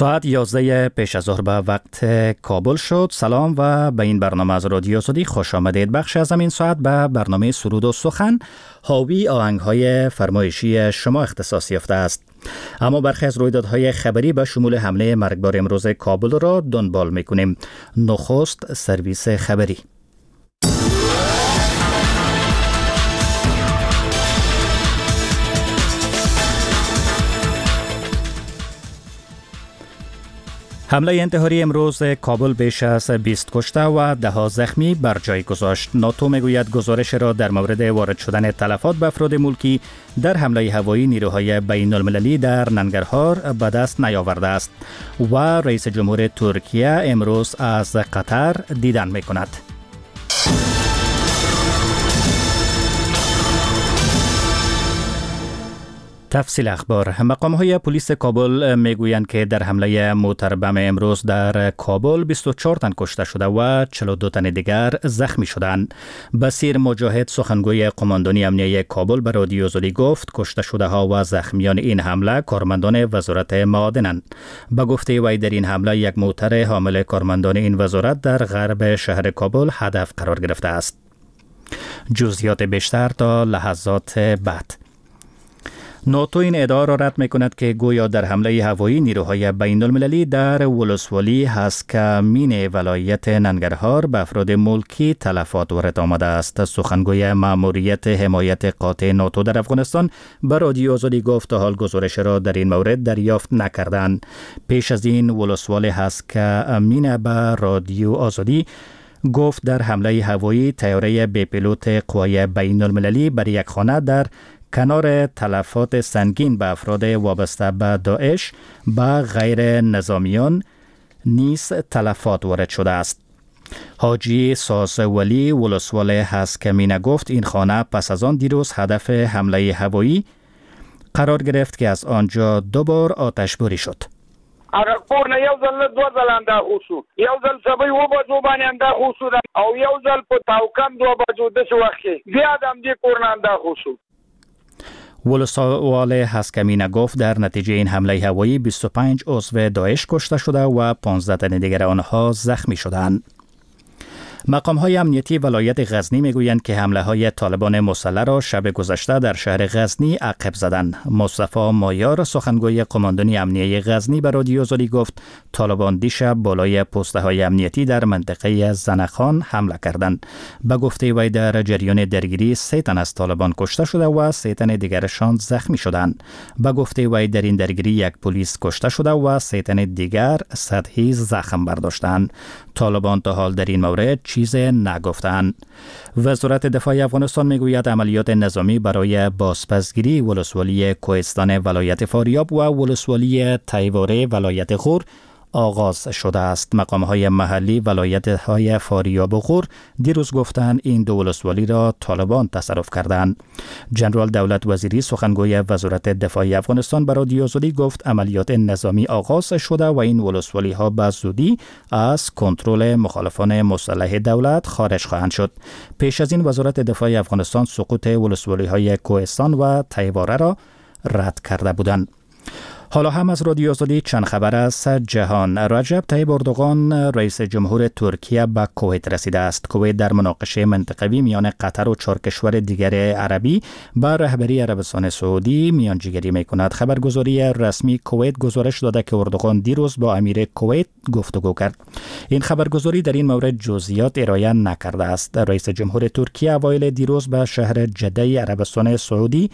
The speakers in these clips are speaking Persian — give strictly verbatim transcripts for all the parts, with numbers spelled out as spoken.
ساعت یازده پیش از ظهر به وقت کابل شد. سلام و به این برنامه از رادیو آزادی خوش آمدید. بخش از این ساعت به برنامه سرود و سخن حاوی آهنگ‌های فرمایشی شما اختصاص یافته است. اما برخی از رویدادهای خبری به شمول حمله مرگبار امروز کابل را دنبال می‌کنیم. نخست سرویس خبری. حمله انتحاری امروز کابل بیش از بیست کشته و ده ها زخمی بر جای گذاشت. ناتو میگوید گزارش را در مورد وارد شدن تلفات به افراد ملکی در حمله هوایی نیروهای بین المللی در ننگرهار به دست نیاورده است و رئیس جمهور ترکیه امروز از قطر دیدن میکند. تفصیل اخبار. مقام‌های پلیس کابل میگویند که در حمله موتر بم امروز در کابل بیست و چهار تن کشته شده و چهل و دو تن دیگر زخمی شدند. بصیر مجاهد سخنگوی قماندانی امنیه کابل به رادیو آزادی گفت کشته شده ها و زخمیان این حمله کارمندان وزارت معادنند. به گفته وی در این حمله یک موتر حامل کارمندان این وزارت در غرب شهر کابل هدف قرار گرفته است. جزئیات بیشتر تا لحظات بعد. ناتو این ادعا را رد می‌کند که گویا در حمله هوایی نیروهای بین المللی در ولسوالی هسکمین ولایت ننگرهار به افراد ملکی تلفات وارد آمده است. سخنگوی مأموریت حمایت قاطع ناتو در افغانستان به رادیو آزادی گفت تا حال گزارش را در این مورد دریافت نکردند. پیش از این ولسوالی هسکمین به رادیو آزادی گفت در حمله هوایی طیاره بی پیلوت قوای بین المللی بر یک خانه در کنار تلفات سنگین به افراد وابسته به داعش به غیر نظامیان نیز تلفات وارد شده است. حاجی ساس ولی ولسوال هسکمینه گفت این خانه پس از آن دیروز هدف حمله هوایی قرار گرفت که از آنجا دو بار آتش باری شد. اگر کورنه یو ځل دو ځل انداخو شو یو ځل سبای و بجو باندې انداخو شو او یو ځل په تاوکم دو بجو د څه وخت بیا د دې کورنه انداخو شو. ولسوال هسکمینه گفت در نتیجه این حمله هوایی بیست و پنج عضو داعش کشته شده و پانزده تن دیگر آنها زخمی شدند. مقام‌های امنیتی ولایت غزنی میگویند که حمله‌های طالبان مسلح را شب گذشته در شهر غزنی عقب زدند. مصطفی مایار سخنگوی قماندانی امنیه غزنی به رادیو آزادی گفت طالبان دیشب بالای پست‌های امنیتی در منطقه زنخان حمله کردند. به گفته وی در جریان درگیری سه تن از طالبان کشته شده و سه تن دیگرشان زخمی شدند. به گفته وی در این درگیری یک پلیس کشته شده و سه تن دیگر سطحی زخم برداشتند. طالبان تا حال در این مورد چیز نگفتند. وزارت دفاع افغانستان میگوید عملیات نظامی برای بازپسگیری ولسوالی کوهستان ولایت فاریاب و ولسوالی تیواره ولایت غور آغاز شده است. مقام‌های محلی ولایت‌های فاریاب و غور دیروز گفتند این دو ولسوالی را طالبان تصرف کردند. جنرال دولت وزیری سخنگوی وزارت دفاع افغانستان به رادیو آزادی گفت عملیات نظامی آغاز شده و این ولسوالی‌ها به زودی از کنترل مخالفان مسلح دولت خارج خواهند شد. پیش از این وزارت دفاع افغانستان سقوط ولسوالی‌های کوهستان و تیواره را رد کرده بودند. حالا هم از رادیو آزادی چند خبر از جهان. رجب طیب اردوغان رئیس جمهور ترکیه به کویت رسیده است. کویت در مناقشه منطقوی میان قطر و چهار کشور دیگر عربی به رهبری عربستان سعودی میانجیگری میکند. خبرگزاری رسمی کویت گزارش داده که اردوغان دیروز با امیر کویت گفتگو کرد. این خبرگزاری در این مورد جزئیات ارائه نکرده است. رئیس جمهور ترکیه اوایل دیروز به شهر جده عربستان سعودی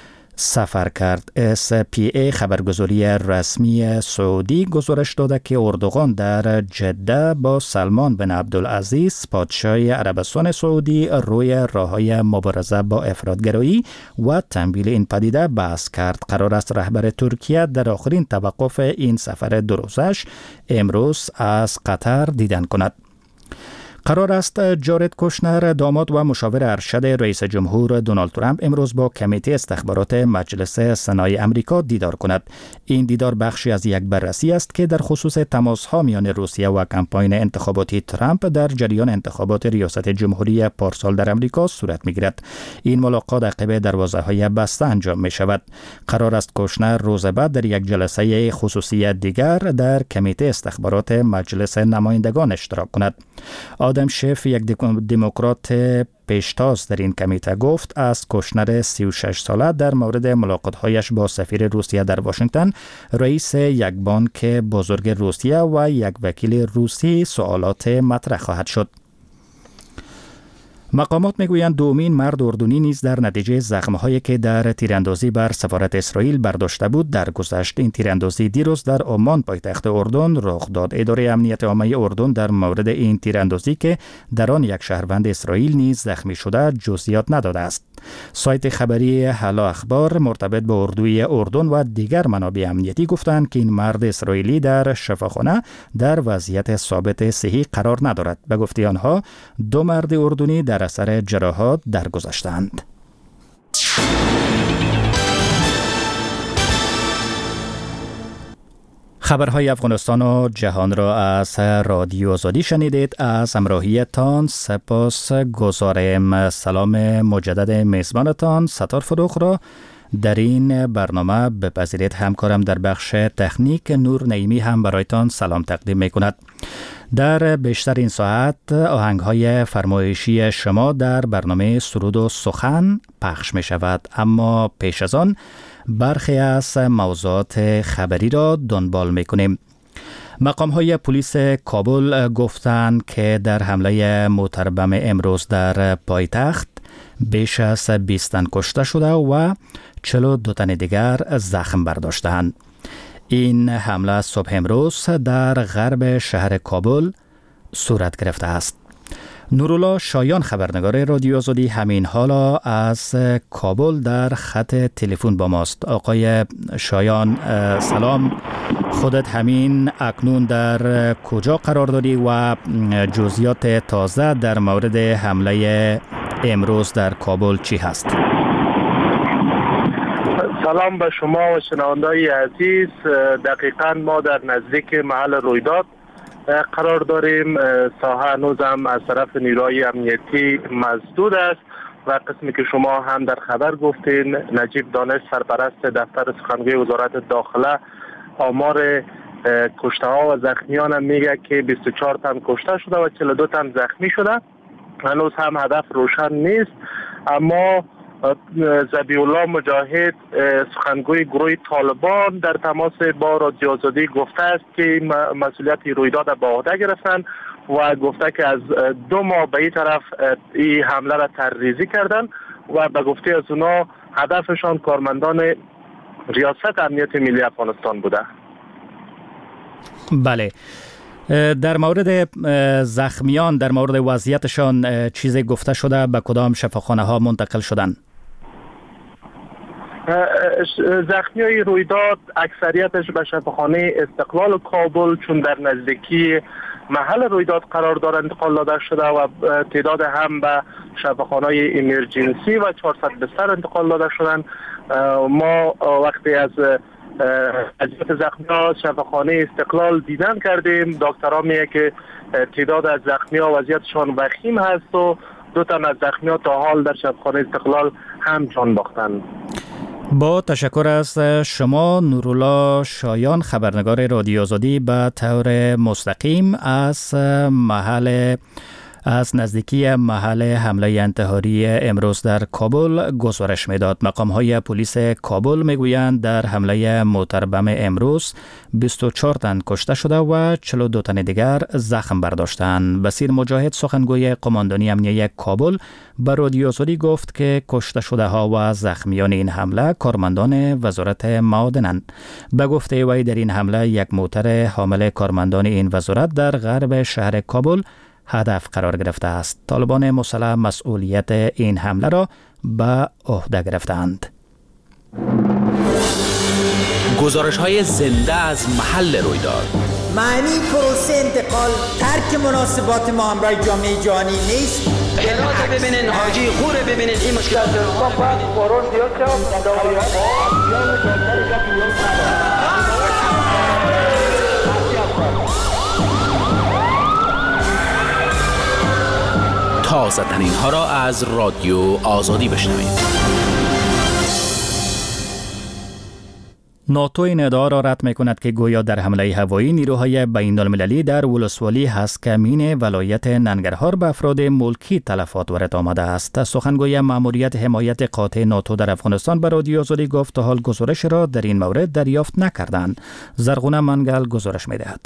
سفر کرد. اس پی ای خبرگزاری رسمی سعودی گزارش داده که اردوغان در جده با سلمان بن عبدالعزیز پادشاه عربستان سعودی روی راه‌های مبارزه با افراط‌گرایی و تمویل این پدیده بحث کرد. قرار است رهبر ترکیه در آخرین توقف این سفر دو روزش امروز از قطر دیدن کند. قرار است جارد کوشنر داماد و مشاور ارشد رئیس جمهور دونالد ترامپ امروز با کمیته استخبارات مجلس سنای امریکا دیدار کند. این دیدار بخشی از یک بررسی است که در خصوص تماس‌ها میان روسیه و کمپاین انتخاباتی ترامپ در جریان انتخابات ریاست جمهوری پارسال در امریکا صورت می‌گیرد. این ملاقات عقب دروازه‌های بسته انجام می‌شود. قرار است کوشنر روز بعد در یک جلسه خصوصی دیگر در کمیته استخبارات مجلس نمایندگان اشتراک کند. آدم شیف، یک دموکرات پیشتاز در این کمیته، گفت از کوشنر سی و شش ساله در مورد ملاقات‌هایش با سفیر روسیه در واشنگتن، رئیس یک بانک بزرگ روسیه و یک وکیل روسی سوالات مطرح خواهد شد. مقامات میگویند دومین مرد اردنی نیز در نتیجه زخم‌هایی که در تیراندازی بر سفارت اسرائیل برداشته بود درگذشت. این تیراندازی دیروز در عمان پایتخت اردن رخ داد. اداره امنیت عامه اردن در مورد این تیراندازی که در آن یک شهروند اسرائیل نیز زخمی شده جزئیات نداده است. سایت خبری هلا اخبار مرتبط با اردوی اردن و دیگر منابع امنیتی گفتند که این مرد اسرائیلی در شفاخانه در وضعیت ثابت صحی قرار ندارد. به گفته آنها دو مرد اردنی در اثر جراحات درگذشتند. خبرهای افغانستان و جهان را از رادیو آزادی شنیدید. از همراهیتان سپاس گزارم. سلام مجدد میزبانتان ستار فروخ را در این برنامه بپذیرید. همکارم در بخش تکنیک نور نعیمی هم برایتان سلام تقدیم می کند. در بیشتر این ساعت آهنگ‌های فرمایشی شما در برنامه سرود و سخن پخش می شود، اما پیش از آن برخی از موضوعات خبری را دنبال می کنیم. مقام‌های پلیس کابل گفتند که در حمله متربم امروز در پایتخت بیش از بیست تن کشته شده و چهل و دو تن دیگر زخم برداشتند. این حمله صبح امروز در غرب شهر کابل صورت گرفته است. نورالله شایان خبرنگار رادیو آزادی همین حالا از کابل در خط تلفن با ماست. آقای شایان سلام، خودت همین اکنون در کجا قرار داری و جزئیات تازه در مورد حمله امروز در کابل چی هست؟ سلام به شما و شنونده‌های عزیز. دقیقاً ما در نزدیک محل رویداد قرار داریم. ساحه هنوز هم از طرف نیروهای امنیتی مسدود است و قسمی که شما هم در خبر گفتین، نجیب دانش سرپرست دفتر سخنگوی وزارت داخله آمار کشته ها و زخمیان هم میگه که بیست و چهار تن کشته شده و چهل و دو تن زخمی شده. هنوز هم هدف روشن نیست، اما ذبیح الله مجاهد سخنگوی گروه طالبان در تماس با رادیو آزادی گفته است که مسئولیت رویداد به عهده گرفتن و گفته که از دو ماه به این طرف این حمله را طرحریزی کردن و به گفته از اونا هدفشان کارمندان ریاست امنیت ملی افغانستان بوده. بله، در مورد زخمیان، در مورد وضعیتشان چیزی گفته شده؟ به کدام شفاخانه ها منتقل شدن؟ زخمی های رویداد اکثریتش به شفاخانه استقلال کابل، چون در نزدیکی محل رویداد قرار دارند، انتقال داده شده و تعداد هم به شفاخانه ایمرجنسی و چهارصد بستر انتقال داده شدند. ما وقتی از وضعیت زخمی ها شفاخانه استقلال دیدن کردیم، دکترها میگه که تعداد از زخمی ها وضعیتشان وخیم هست و دو تن از زخمی ها تا حال در شفاخانه استقلال هم جان باختند. با تشکر از شما نورالله شایان خبرنگار رادیو آزادی به طور مستقیم از محل از نزدیکی محل حمله انتحاری امروز در کابل گزارش میداد. مقام‌های پلیس کابل میگویند در حمله متربم امروز بیست و چهار تن کشته شده و چهل و دو تن دیگر زخم برداشتند. بصیر مجاهد سخنگوی قماندانی امنیتی کابل به رادیو آزادی گفت که کشته شده ها و زخمیان این حمله کارمندان وزارت معادنند. به گفته وی در این حمله یک موتر حامل کارمندان این وزارت در غرب شهر کابل هدف قرار گرفته است. طالبان مسلح مسئولیت این حمله را به عهده گرفتند. گزارش های زنده از محل رویداد. معنی پروسه انتقال ترک مناسبات ما همراه جامعه جهانی نیست. جنازه ببینین، حاجی خوره ببینین، این مشکلات تازه ترین ها را از رادیو آزادی بشنوید. ناتو این ادعا را رد می‌کند که گویا در حمله هوایی نیروهای بین‌المللی در ولسوالی هسکمین ولایت ننگرهار به افراد ملکی تلفات وارد آمده است. سخنگوی مأموریت حمایت قاطع ناتو در افغانستان به رادیو آزادی گفت تا حال گزارش را در این مورد دریافت نکردند. زرغونه منگل گزارش می‌دهد.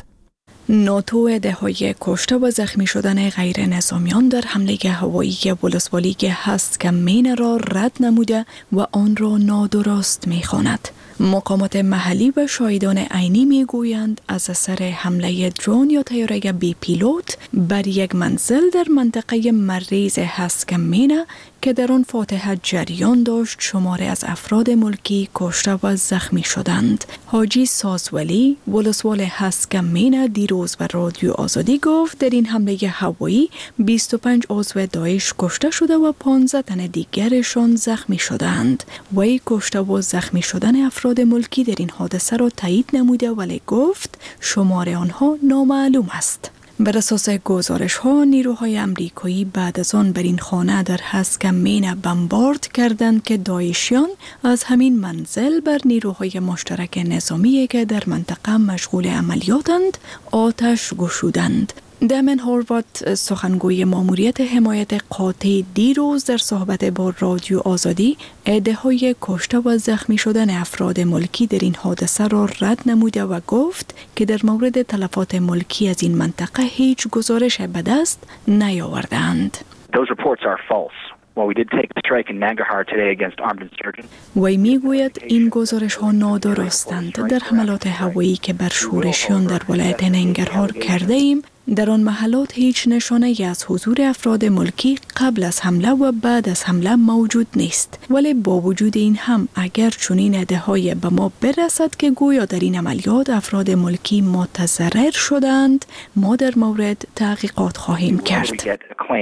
ناتو ادعای کشته و زخمی شدن غیر نظامیان در حمله هوایی ولسوالی هسکمین را رد نموده و آن را نادرست می‌خواند. مقامات محلی و شاهدان عینی میگویند از اثر حمله درون یا طیاره بی پیلوت بر یک منزل در منطقه مریض هسکمین که در آن فاتحه جریان داشت شماری از افراد ملکی کشته و زخمی شدند. حاجی سازولی ولسوال هسکمین دیروز و رادیو آزادی گفت در این حمله هوایی بیست و پنج عضو داعش کشته شده و پانزده تن دیگرشان زخمی شدند. وی کشته و زخمی شدن افراد ملکی در این حادثه را تایید نموده ولی گفت شمار آنها نامعلوم است. بر اساس گزارش ها نیروهای امریکایی بعد از آن بر این خانه در هسکمین بمبارد کردند که داعشیان از همین منزل بر نیروهای مشترک نظامی که در منطقه مشغول عملیاتند آتش گشودند. دمن هوروارد سخنگوی مأموریت حمایت قاطع دیروز در صحبت با رادیو آزادی ادعای کشته و زخمی شدن افراد ملکی در این حادثه را رد نموده و گفت که در مورد تلفات ملکی از این منطقه هیچ گزارش به دست نیاوردند. Those reports are false. Well, we did take a strike in Nangarhar today against armed insurgents. وی میگوید این گزارش ها نادرستند. در حملات هوایی که بر شورشیان در ولایت ننگرهار کرده ایم در آن محلات هیچ نشانه ای از حضور افراد ملکی قبل از حمله و بعد از حمله موجود نیست. ولی با وجود این هم اگر چنین ادعای به ما برسد که گویا در این عملیات افراد ملکی متضرر شدند ما در مورد تحقیقات خواهیم کرد.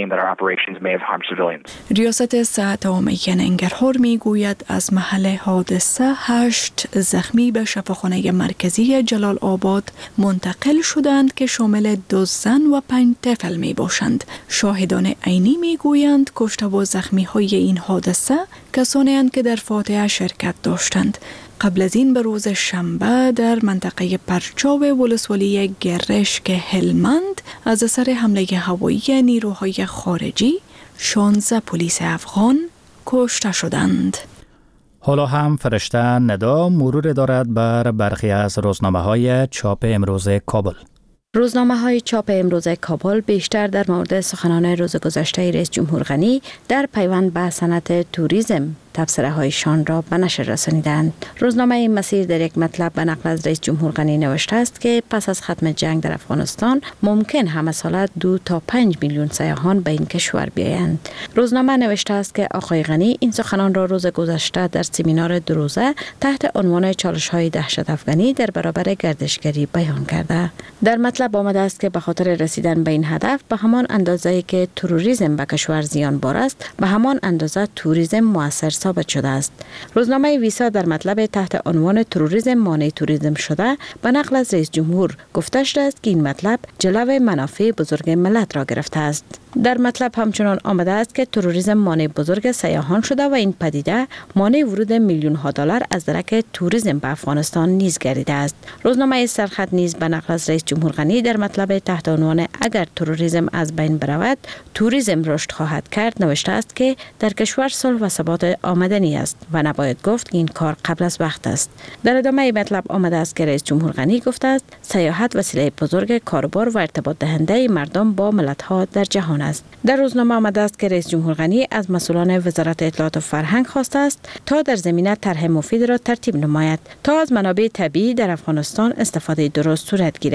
ریاست صحت عامه ننگرهار میگوید از محل حادثه هشت زخمی به شفاخانه مرکزی جلال آباد منتقل شدند که شامل دو زن و پنج طفل می باشند. شاهدان عینی می گویند کشته و زخمی های این حادثه کسانی اند که در فاتحه شرکت داشتند. قبل از این به روز شنبه در منطقه پرچاو ولسوالی گرشک هلمند از اثر حمله هوایی نیروهای خارجی شانزده پلیس افغان کشته شدند. حالا هم فرشته ندا مرور دارد بر برخی از روزنامه های چاپ امروز کابل. روزنامه های چاپ امروز کابل بیشتر در مورد سخنان روز گذشته رئیس جمهور غنی در پیوند به صنعت توریسم تبصره هایشان را به نشر رسانیدند. روزنامه مسیر در یک مطلب به نقل از رئیس جمهور غنی نوشته است که پس از ختم جنگ در افغانستان ممکن همه ساله دو تا پنج میلیون سیاحان به این کشور بیایند. روزنامه نوشته است که آقای غنی این سخنان را روز گذشته در سمینار دو روزه تحت عنوان چالش های دهشت افغانی در برابر گردشگری بیان کرده. در مطلب آمده است که به خاطر رسیدن به این هدف به همان اندازه‌ای که تروریسم به کشور زیان بار است به همان اندازه توریسم موثر ثابت شده است. روزنامه ویسا در مطلب تحت عنوان تروریسم مانع توریسم شده به نقل از رئیس جمهور گفته شده است که این مطلب جلوه منافع بزرگ ملت را گرفته است. در مطلب همچنان آمده است که تروریسم مانع بزرگ سیاحان شده و این پدیده مانع ورود میلیون ها دلار از درک توریسم به افغانستان نیز گردیده است. روزنامه سرخط نیز به نقل از رئیس جمهور غنی در مطلب تحت عنوان اگر تروریسم از بین برود توریسم رشد خواهد کرد نوشته است که در کشور صلح و ثبات آمدنی است و نباید گفت که این کار قبل از وقت است. در ادامه مطلب آمده است که رئیس جمهور غنی گفته است سیاحت وسیله بزرگ کاروبار و ارتباط دهنده مردم با ملت‌ها در جهان است. در روزنامه آمده است که رئیس جمهور غنی از مسئولان وزارت اطلاعات و فرهنگ خواسته است تا در زمینه طرح مفید را ترتیب نماید تا از منابع طبیعی در افغانستان استفاده درست صورت گیرد.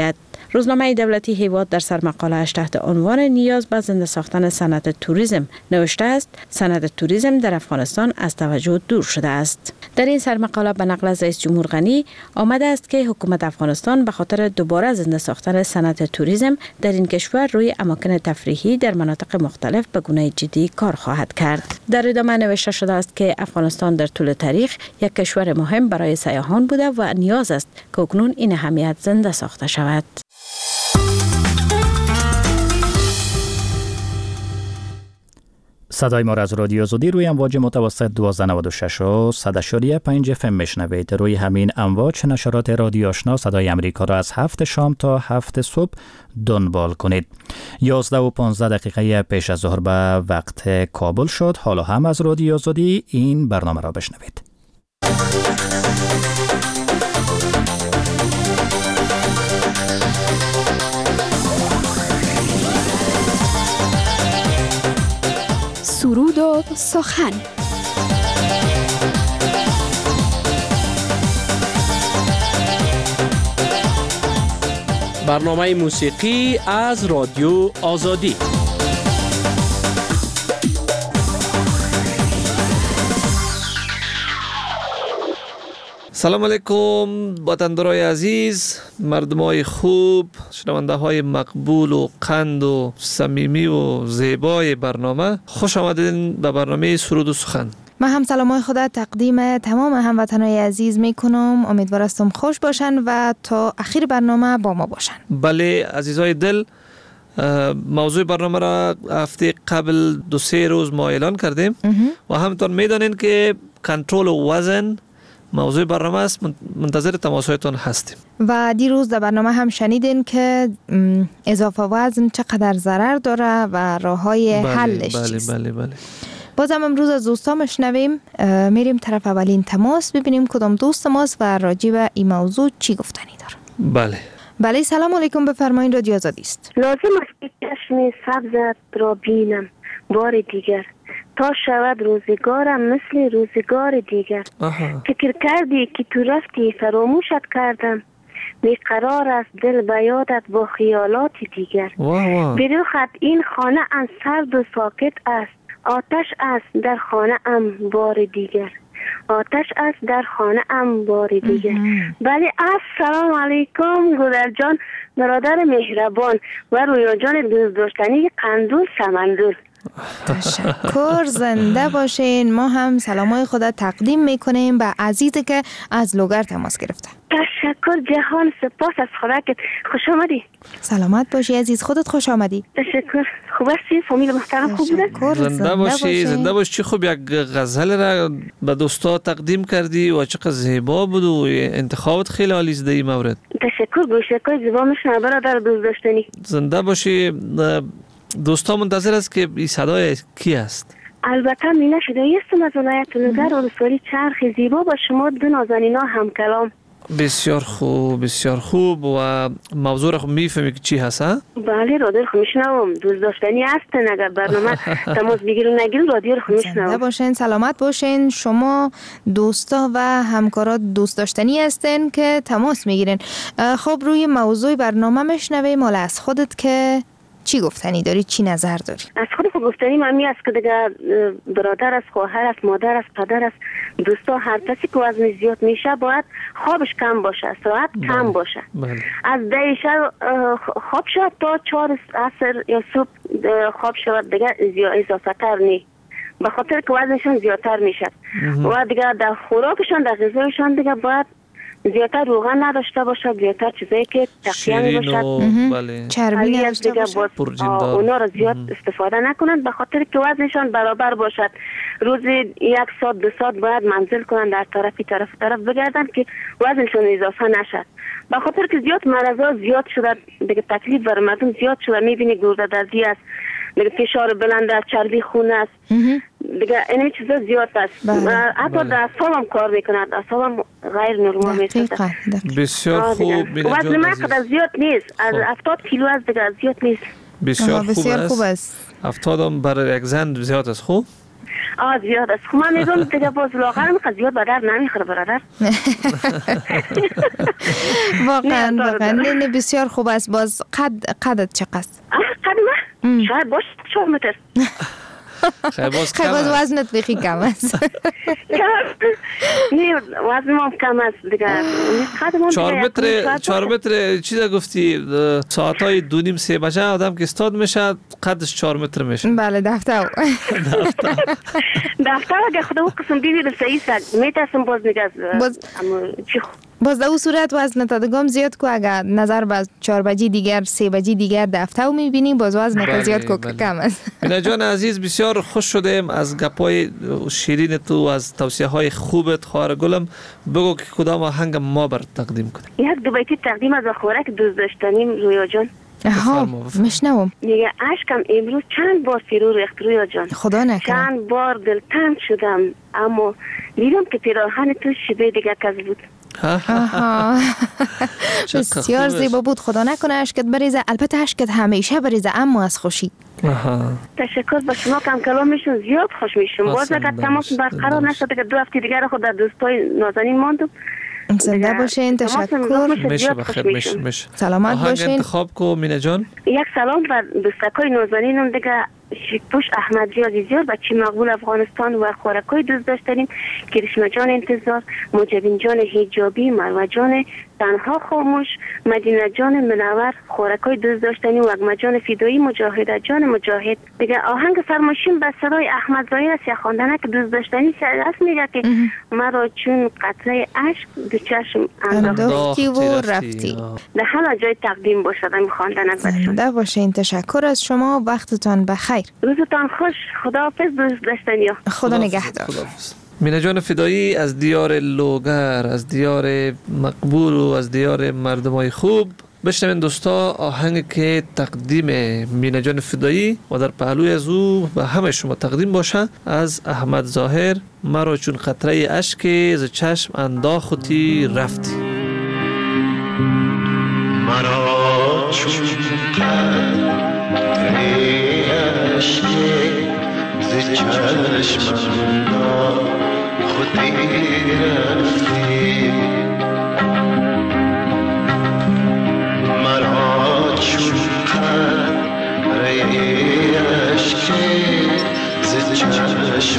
روزنامه دولتی هیواد در سرمقاله‌اش تحت عنوان نیاز به زنده ساختن صنعت توریسم نوشته است صنعت توریسم در افغانستان از توجه دور شده است. در این سرمقاله به نقل از رئیس جمهور غنی آمده است که حکومت افغانستان به خاطر دوباره زنده ساختن صنعت توریسم در این کشور روی اماکن تفریحی در مناطق مختلف به گونه جدی کار خواهد کرد. در ادامه نوشته شده است که افغانستان در طول تاریخ یک کشور مهم برای سیاحان بوده و نیاز است که اکنون این اهمیت زنده ساخته شود. صدای ما را از رادیو آزادی روی امواج متوسط دویست و نود و شش و صد و پنج اف ام میشنوید. روی همین امواج نشرات رادیو آشنا صدای امریکا را از هفت شام تا هفت صبح دنبال کنید. یازده و پانزده دقیقه پیش از ظهر به وقت کابل شد. حالا هم از رادیو آزادی این برنامه را بشنوید. سرود و سخن. برنامه موسیقی از رادیو آزادی. سلام علیکم وطندارای عزیز، مردمای خوب، شنونده های مقبول و قند و صمیمی و زیبای برنامه، خوش آمدین به برنامه سرود و سخن. من هم سلامای خدا تقدیم تمام هموطنای عزیز میکنم. امیدوارستم خوش باشن و تا اخیر برنامه با ما باشن. بله عزیزای دل، موضوع برنامه را هفته قبل دو سه روز ما اعلان کردیم و همونطور میدانین که کنترل وزن موضوع برنامه است. منتظر تماسهایتان هستیم. و دیروز در برنامه هم شنیدین که اضافه وزن چقدر ضرر داره و راههای بله، حلش بله، چیست. بله بله بازم امروز از دوستا مشنویم. میریم طرف اولین تماس ببینیم کدام دوست ماست و راجع به این موضوع چی گفتنی داره. بله بله سلام علیکم، بفرمایید، رادیو آزادی است. لازم است که چشم سبزت را بینم بار دیگر، تا شود روزگارم مثل روزگار دیگر. آها. فکر کردی که تو رفتی فراموشت کردم، بیقرار است دل به یادت با خیالات دیگر. برخت این خانه ام سرد و ساکت است، آتش است در خانه ام بار دیگر، آتش است در خانه ام بار دیگر. بله السلام علیکم گلر جان، برادر مهربان و رویا جان دوست داشتنی قندول سمندول. تشکر، زنده باشین. ما هم سلامای خدا تقدیم میکنیم به عزیزی که از لوگر تماس گرفته. تشکر جهان، سپاس از خدا که خوش آمدی. سلامت باشی عزیز، خودت خوش آمدی. تشکر، خوب هستی؟ فامیل محترم خوب بوده؟ زنده باشی، زنده باشی. چی خوب یک غزل را به دوستا تقدیم کردی و چقدر زیبا بود و انتخابت خیلی عالی است در این مورد. تشکر، گوشکای زیبا میشنه برادر دوست داشتنی. زنده باشی. دوستا منتظر است که این صدای کی است؟ البته مینه شده هستم از ولایت لوگر، ولسوالی چرخ زیبا، با شما دو نازنینا هم کلام. بسیار خوب، بسیار خوب. و موضوع را خب میفهمی که چی هست ها؟ بله رادیو رو میشنوم، دوست داشتنی هستن. اگر برنامه تماس بگیرون نگیرون رادیو رو میشنوم. زنده باشین، سلامت باشین. شما دوستا و همکارات دوست داشتنی هستن که تماس میگیرن. خب روی موضوع برنامه میشنویم، مال از خودت که چی گفتنی داری، چی نظر داری؟ از خود خود گفتنی ممی است که دیگه برادر است، خواهر است، مادر است، پدر است، دوستا، هر کسی که وزن زیاد میشه باید خوابش کم باشه، استراحت کم باشه. بله. از ده شب خواب شد تا چهار عصر یا صبح خواب شود، دیگه اضافه تر نی، به خاطر که وزنشان زیادتر میشه. و دیگه در خوراکشان، در غذایشان دیگه باید زیادتر روغن نداشته باشه، زیادتر چیزایی که تقویه می باشد، چربی نداشته باشه، اونا رو زیاد استفاده نکنند، به خاطر که وزنشان برابر باشد. روزی یک ساعت دو ساعت باید منزل کنند، در طرفی طرف طرف بگردند که وزنشان اضافه نشد، به خاطر که زیاد مرضا زیاد شده دیگه، تکلیف بر مردم زیاد شده. میبینی گرده دردی است، دیگه فشار بلند است، چربی خون است، دیگه این چیزا زیاد است. حتی در اعصابم کار میکند، اعصابم غیر نرمال میشه. بسیار خوب. وزن من قدر زیاد نیست، از هفتاد کیلو است دیگه، زیاد نیست. بسیار خوب بسیار است. خوب است. هفتاد هم برای یک زن زیاد است. خوب آه زیاد است. خب من میگم دیگه باز لاغر میخواد زیاد به درد نمیخوره برادر. واقعا واقعا نه بسیار خوب است. باز قد قدت چقدر؟ قد من شاید باشه چهار متر. خیلی باز خیلی باز وزنت بخی کم است. نه وزنم هم کم است دیگه. چهار متر چهار متر چیزا گفتی ساعتای دو نیم سه بجه آدم که استاد میشه قدش چهار متر میشه. بله دفتر دفتر اگه خدا او قسم دیدی صحیح است میترسم باز نگاز باز باز در اون صورت وزن تدگم زیاد کو اگر نظر به چهار بجی دیگر سه بجی دیگر دفتر میبینیم باز وزن بله، زیاد کو بله. کم است. مینا جان عزیز بسیار خوش شدیم از گپای شیرین تو از توصیه های خوبت. خواهر گلم بگو که کدام آهنگ ما بر تقدیم کنیم. یک دو بیتی تقدیم از خوراک دوست داشتنیم رویا جان. آها مشنوم. میگه اشکم امروز چند بار فرو ریخت رویا جان. خدا نکنه. چند بار دلتنگ شدم اما دیدم که پیراهن تو شبیه دیگه کس بود. آها بسیار زیبا بود. خدا نکنه اشکت بریزه. البته اشکت همیشه بریزه اما از خوشی. آها تشکر با شما. کم کلامشون زیاد خوش میشم. باز اگر تماس برقرار نشد که دو هفته دیگر خود در دوستای نازنین ماندم. زنده باشین. تشکر. میشه بخیر میشه میشه. سلامت باشین. آهنگ انتخاب کو مینا جان. یک سلام بر دوستکای نازنینم دیگه. شیکپوش احمدی عزیزیار بچه مقبول افغانستان و خوراکای دوست داشتنیم. کرشمه جان انتظار، مجبین جان حجابی، مروه جان تنها خاموش، مدینه جان منور خوراکای دوست داشتنی و اگمه جان فیدایی، مجاهده جان مجاهد. دیگه آهنگ فرمایشیم به صدای احمد ظاهر است. یا خواندنه که دوست داشتنی است میگه که مرا چون قطره اشک دو چشم انداختی و رفتی. در همه جای تقدیم باشد این خواندنه. زنده باشین. تشکر از شما. وقتتان بخیر. روزتان خوش. خداحافظ دوست داشتنی. خدا نگهدار. مینا جان فدایی از دیار لوگر، از دیار مقبول و از دیار مردمای خوب. بشنوین دوستا آهنگ که تقدیم مینا جان فدایی و در پهلوی از او به همه شما تقدیم باشه از احمد ظاهر. مرا چون قطره اشک ز چشم انداختی رفتی. مرا چون قطره اشک ز چشم انداختی رفتی. مرا چون قطره اشک ز چشم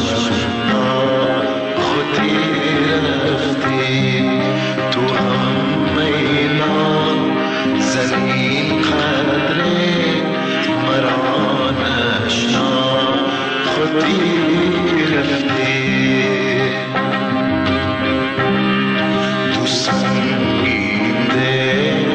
انداختی رفتی. تو هم میلان زمین قدره مرا نشنا خودی رفتی. تو سنگین دل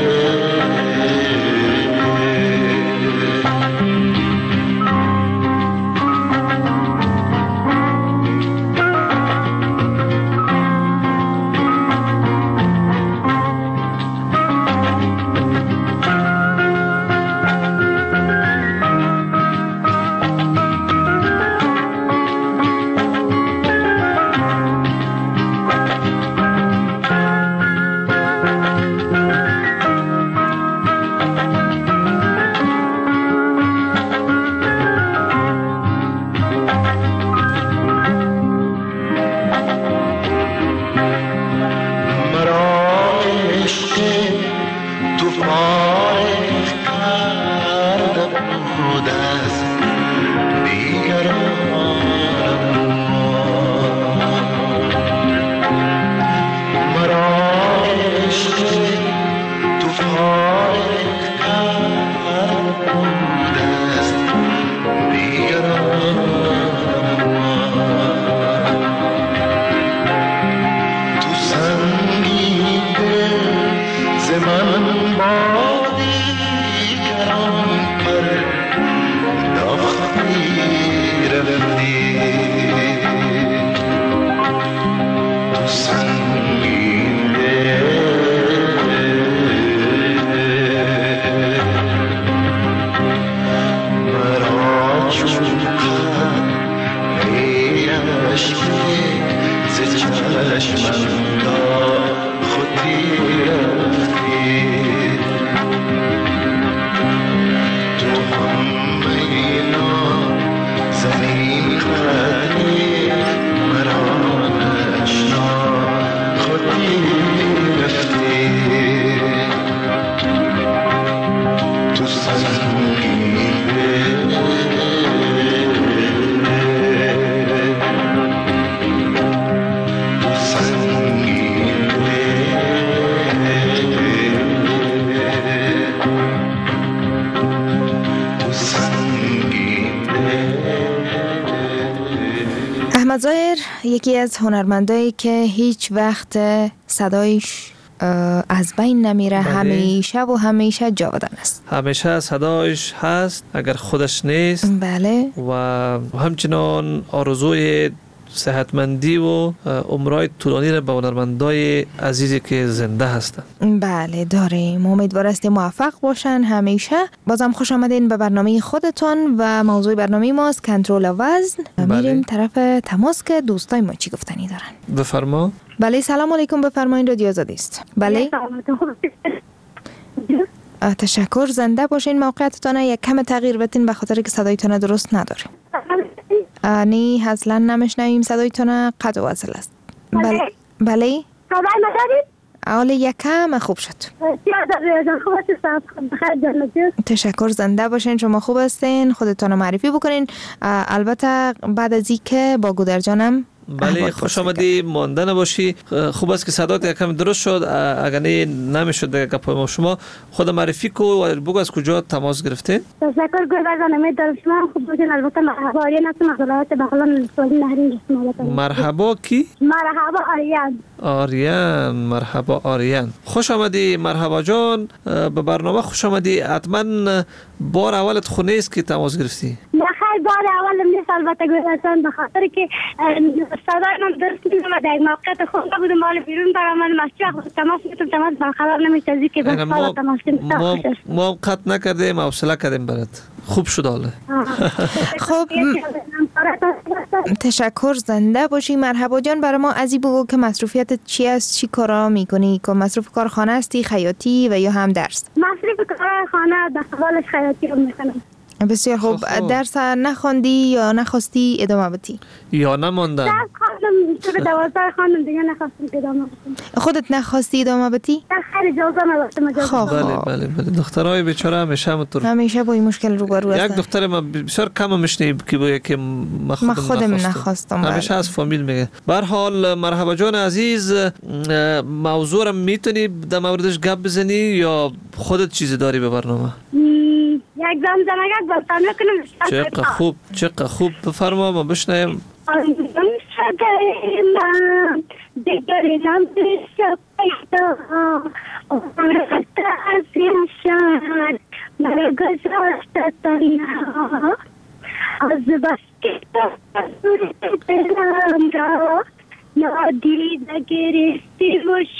چشم انداختی رفتی. یکی از هنرمندایی که هیچ وقت صدایش از بین نمیره، بله. همیشه و همیشه جاودان است. همیشه صدایش هست اگر خودش نیست. بله. و همچنان آرزوی صحتمندی و عمرای طولانی را به هنرمندای عزیزی که زنده هستند. بله داریم. امیدوار هستیم موفق باشن همیشه. بازم خوش آمدین به برنامه خودتون و موضوع برنامه ماست کنترل وزن. بله. میریم طرف تماس که دوستای ما چی گفتنی دارن. بفرما. بله سلام علیکم، بفرمایید رادیو آزادی است. بله. تشکر، زنده باشین. موقعیتتون یک کم تغییر بدین به خاطر که صدایتون درست نداره. نی اصلا نمیشنویم، صدایتون قطع و وصل است. بله بله صدای ما دارید؟ حالا یک کم خوب شد. تشکر، زنده باشین. شما خوب هستین؟ خودتون معرفی بکنین. البته بعد از اینکه با گودر جانم بله خوش آمدی، مانده نباشی. خوب است که صدات یکم درست شد. اگر نه نمیشد گپ ما شما خود معرفی کو و بگو از کجا تماس گرفته. تشکر گلبرزن، امید دارم شما خوب باشین. البته مرحبا آریان هستم از ولایت بغلان سولی نهرین جسمالات. مرحبا کی؟ مرحبا آریان. آریان، مرحبا آریان، خوش آمدی. مرحبا جان، به برنامه خوش آمدی. حتما بار اولت خونه است که تماس گرفتی؟ نه خیر، بار اولم نیست البته گلبرزن، به خاطر که صدای من درست نمی‌آمد. یک موقعیت خوب نبودم، مال بیرون برآمدم. از چه تماس می‌گیرم تماس برقرار نمی‌شه که بس حالا تماس ما ما قطع نکردیم، حوصله کردیم برات. خوب شد حالا. خب تشکر، زنده باشی. مرحبا جان، برای ما ازی بگو که مصروفیت چی است، چی کارا میکنی؟ که مصروف کارخانه هستی، خیاطی و یا هم درس؟ مصروف کارخانه، به سوالش خیاطی رو میکنم. بسیار خوب. خب درس نخوندی یا نخواستی ادامه بدی؟ یا نمانده؟ درس خواندم، تو به دوازده خواندم دیگه نخواستم ادامه بدم. خودت نخواستی ادامه بدی؟ خیر اجازه نداشتم اجازه. خب بله بله بله. دخترای بیچاره همیشه همونطور. همیشه با این مشکل روبرو هستن. یک دختر ما بسیار کم میشنیم که بگه که ما خودم, خودم نخواستم. همیشه از فامیل میگه. به هر حال مرحبا جان عزیز، موضوع رو میتونی در موردش گپ بزنی یا خودت چیزی داری به برنامه؟ یک زمزمه یک بستان میکنم. چقدر خوب، چقدر خوب. بفرما ما بشنویم. آنم شده من دیگرینم بشه پیدا عمرت از این شهر مرا گذاشته تنها از بس که تصور دلم را نادیده گرفتی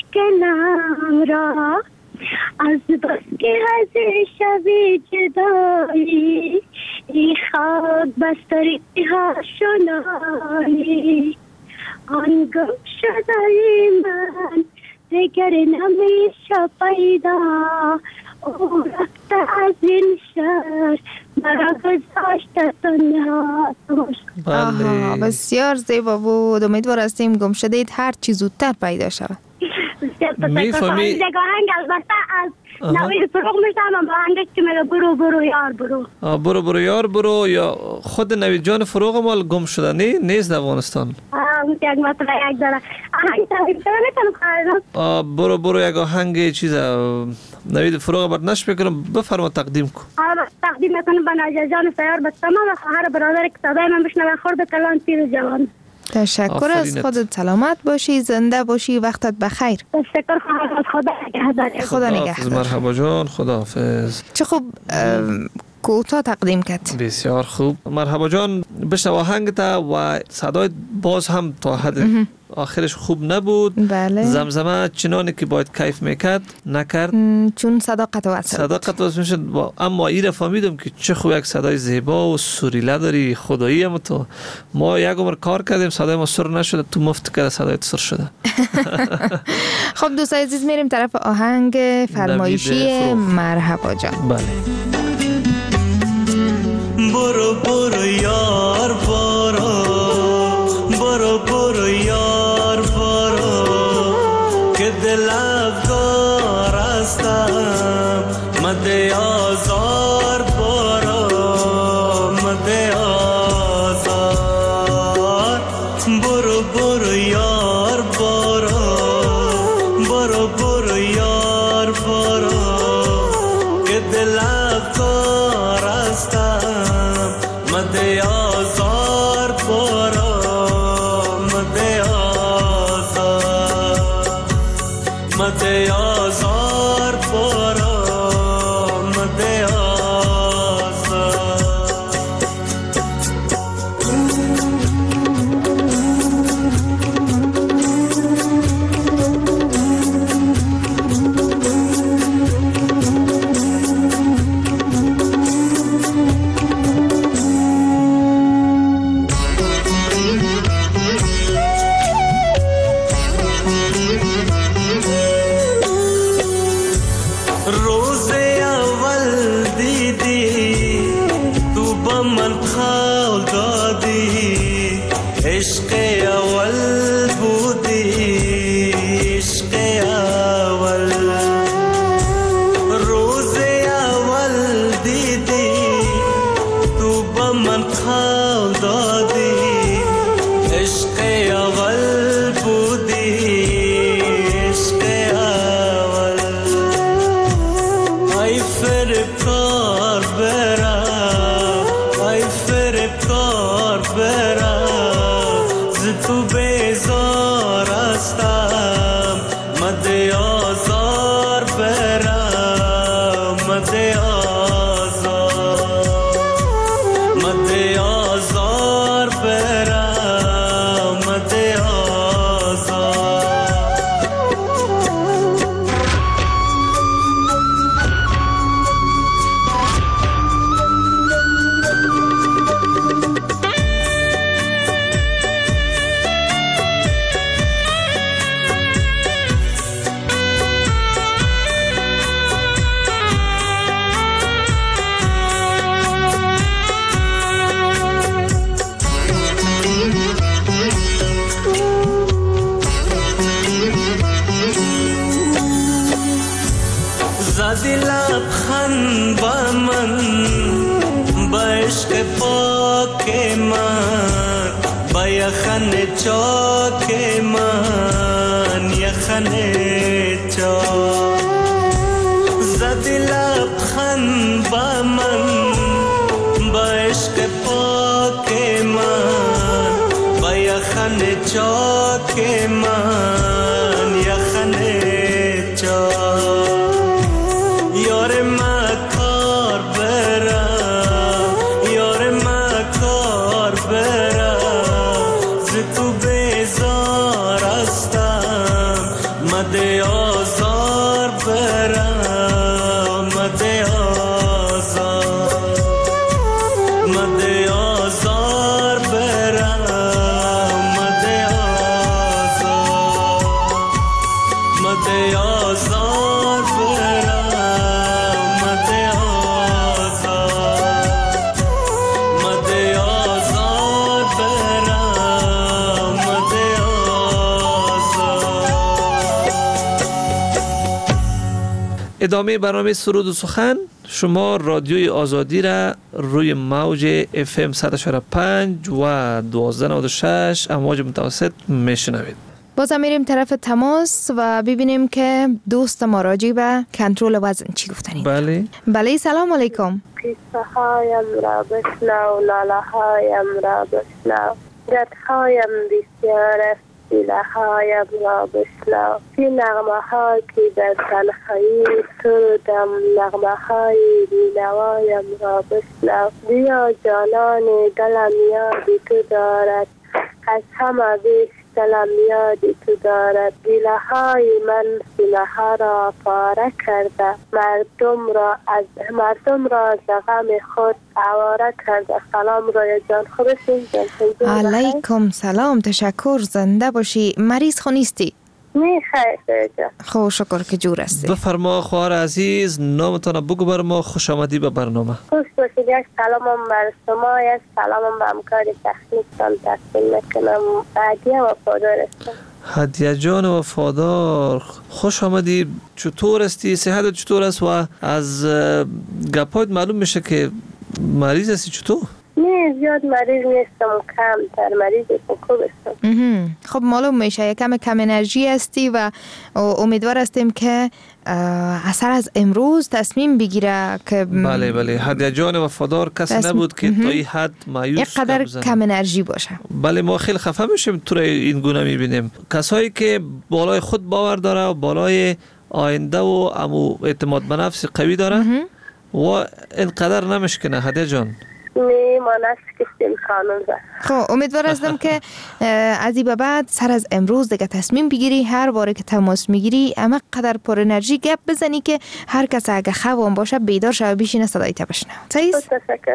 مشکلم را از بس که هزه شوی جدایی ای خاک بستری ها شنایی آن گم شدهی من دیگر نمیشه پیدا او رفته از این شهر مرا گذاشته تنها. آها بسیار زیبا بود. امیدوار هستیم گم شدید هر چی زودتر پیدا شود. میفهمی؟ دیگه آهنگ البته از نوید فروغ میشنم، با آهنگش که میگه برو برو یار برو. برو برو یار برو، یا خود نوید جان فروغ مال گم شده نه نیست در افغانستان. آه یک مطلب یک داره آهنگ نوید نمیتونم کارم. برو برو یک آهنگ چیز نوید فروغ بر نشر میکنم، بفرما تقدیم کن. آه تقدیم میکنم به ناجی جان سیار به تمام خواهر برادر که صدای من بشنوه خورد کلان پیر جوان. تشکر از خودت، سلامت باشی، زنده باشی، وقتت بخیر. تشکر خواهر از خدا نگهدار. خدا نگهدار. مرحبا جان، خداحافظ. چه خوب کوتا تقدیم کرد. بسیار خوب. مرحبا جان، بشنو آهنگ تا و صدای باز هم تا حد آخرش خوب نبود. بله. زمزمه چنانی که باید کیف میکرد نکرد، چون صدا قطع وصل صدا قطع وصل میشد. اما ایره فهمیدم که چه خوب یک صدای زیبا و سوریله داری. خدایی هم تو ما یک عمر کار کردیم صدای ما سر نشده، تو مفت کرده صدای سر شده. خب دوستای عزیز میریم طرف آهنگ فرمایشی مرحبا جان. بله. برو برو یار برو، برو برو یار برو که دل افگار هستم مده آزار برو، مده آزار. برو برو یار برو، برو برو یار برو که دل افگار هستم مده آزار برو، مده روز اول دیدی تو با من قول دادی عشق اول بودی عشق اول روز اول دیدی تو با من قول دادی عشق اول بودی عشق اول ای فریبکار برا ای فریبکار برا ز تو بیزار هستم مده آزار برا مده آزار مده آزار برا مده آزار زدی لبخند با من با عشق پاک من با یخن چاک من یخن چاک زدی لبخند با من با عشق پاک من با یخن چاک من یخن چاک یار مکار برا یار مکار برا ز تو بیزار هستم مده آزار برا مده آزار مده آزار برا مده آزار مده آزار برا ادامه برنامه سرود و سخن. شما رادیوی آزادی را روی موج اف ام صد و چهار و پنج و دوازده نود و شش امواج متوسط میشنوید. باز میریم طرف تماس و ببینیم که دوست ما راجع به کنترل وزن چی گفتنی. بله بله سلام علیکم. قصه هایم را بشنو لاله هایم را بشنو دردهایم بسیار است دله هایم را بشنو فی نغمه ها که در تنهایی سرودم نغمه های بینوایم را بشنو بیا جانان دلم یادی تو دارد از همه بیش دلم یادی تو دارد گله های من سینه ها را پاره کرده مردم را از مردم را ز غم خود آواره کرده. سلام رویا جان، خوبشین؟ علیکم سلام، تشکر، زنده باشی. مریض خو نیستی؟ نه خیر جان. خو شکر که جور هستی. بفرما خواهر عزیز، نامتان بگو بر ما. خوش آمدی به برنامه. خوش باشید. یک سلامم بر شما، یک سلامم به همکار تکنیکتان تقدیم میکنم. هدیه وفادار هستم. هدیه جان وفادار، خوش آمدی. چطور هستی؟ صحت چطور است؟ و از گپایت معلوم میشه که مریض هستی. چطور؟ نه زیاد مریض نیستم، کم تر مریض خوب هستم. خب معلوم میشه کم کم انرژی هستی و امیدوار هستیم که اثر از امروز تصمیم بگیره که بله بله هدیه جان وفادار کسی نبود که تا این حد مایوس یک قدر کم انرژی باشه. بله ما خیلی خفه میشیم تو این گونه میبینیم کسایی که بالای خود باور داره و بالای آینده و امو اعتماد به نفس قوی داره و اینقدر نمیشکنه. هدیه جان نه ما نشکستیم خانم. خب امیدوار هستم که از این به بعد سر از امروز دیگه تصمیم بگیری هر باره که تماس میگیری اما قدر پر انرژی گپ بزنی که هر کس اگه خوابم باشه بیدار شه و بشینه صدای تو بشنوه. صحیح است؟ تشکر.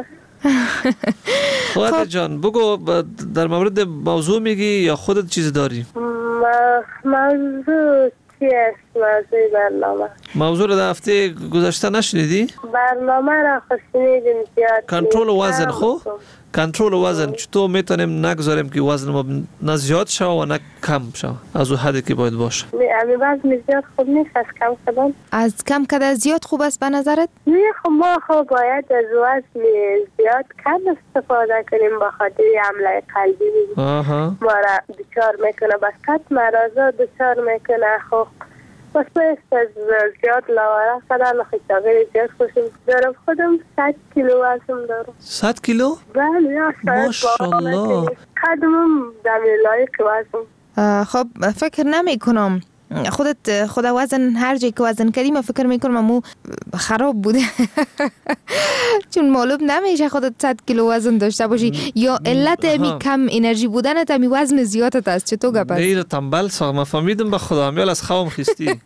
خودت جان بگو در مورد موضوع میگی یا خودت چیز داری؟ موضوع چی است موضوع برنامه؟ موضوع را در هفته گذشته نشنیدی؟ برنامه را خود شنیدیم زیاد. کنترل وزن خو؟ کنترل وزن چطور میتونیم نگذاریم که وزن ما نه زیاد شوه و نه کم شوه از اون حدی که باید باشه؟ امی وزن زیاد خوب نیست از کم کردن. از کم کردن زیاد خوب است به نظرت؟ نه خب ما خب باید از وزن زیاد کم استفاده کنیم به خاطر حمله قلبی. آها. ما را دچار میکنه بس کت مرضا دچار میکنه. خب بس بایست از زیاد لاوره کردن خیلی زیاد خوشم دارم. خودم صد کیلو وزن دارم. صد کیلو؟ بله یا ماشاءالله. قدمم دمی لایق وزن. خب فکر نمی کنم خودت خود وزن هر جایی که وزن کردی من فکر میکنم امو خراب بوده. چون معلوم نمیشه خودت صد کیلو وزن داشته باشی یا علت امی کم انرژی بودنت امی وزن زیادت است. چطور گپ است؟ نه تنبل ساخت من فهمیدم به خدا میال از خوام خیستی.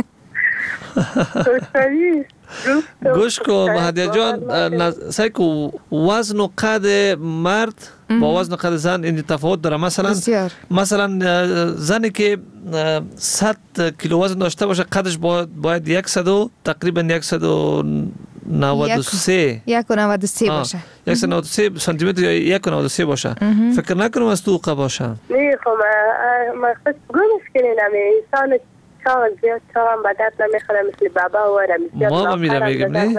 گوش کو مهدی جان سعی کو وزن و قد مرد با وزن و قد زن این تفاوت داره. مثلا مثلا زنی که صد کیلو وزن داشته باشه قدش باید باید صد و تقریبا صد و نود و سه یک و نود و سه باشه. صد و نود و سه سانتی متر یا یک و نود و سه باشه. فکر نکنم از تو قبا باشه. نه خب ما خود گمش کنیم انسان چاق زیاد چاقم به درد نمیخوره مثل بابا و رمیزیاد ما میره میگم نه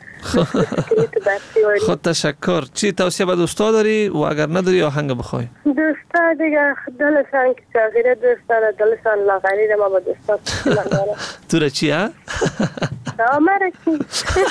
خود تشکر. چی توصیه به دوستا داری و اگر نداری آهنگ بخوای؟ دوستا دیگه دلشان که چاقیره دوستان دلشان لاغریره ما با دوستا تو را چی ها؟ مرا چی؟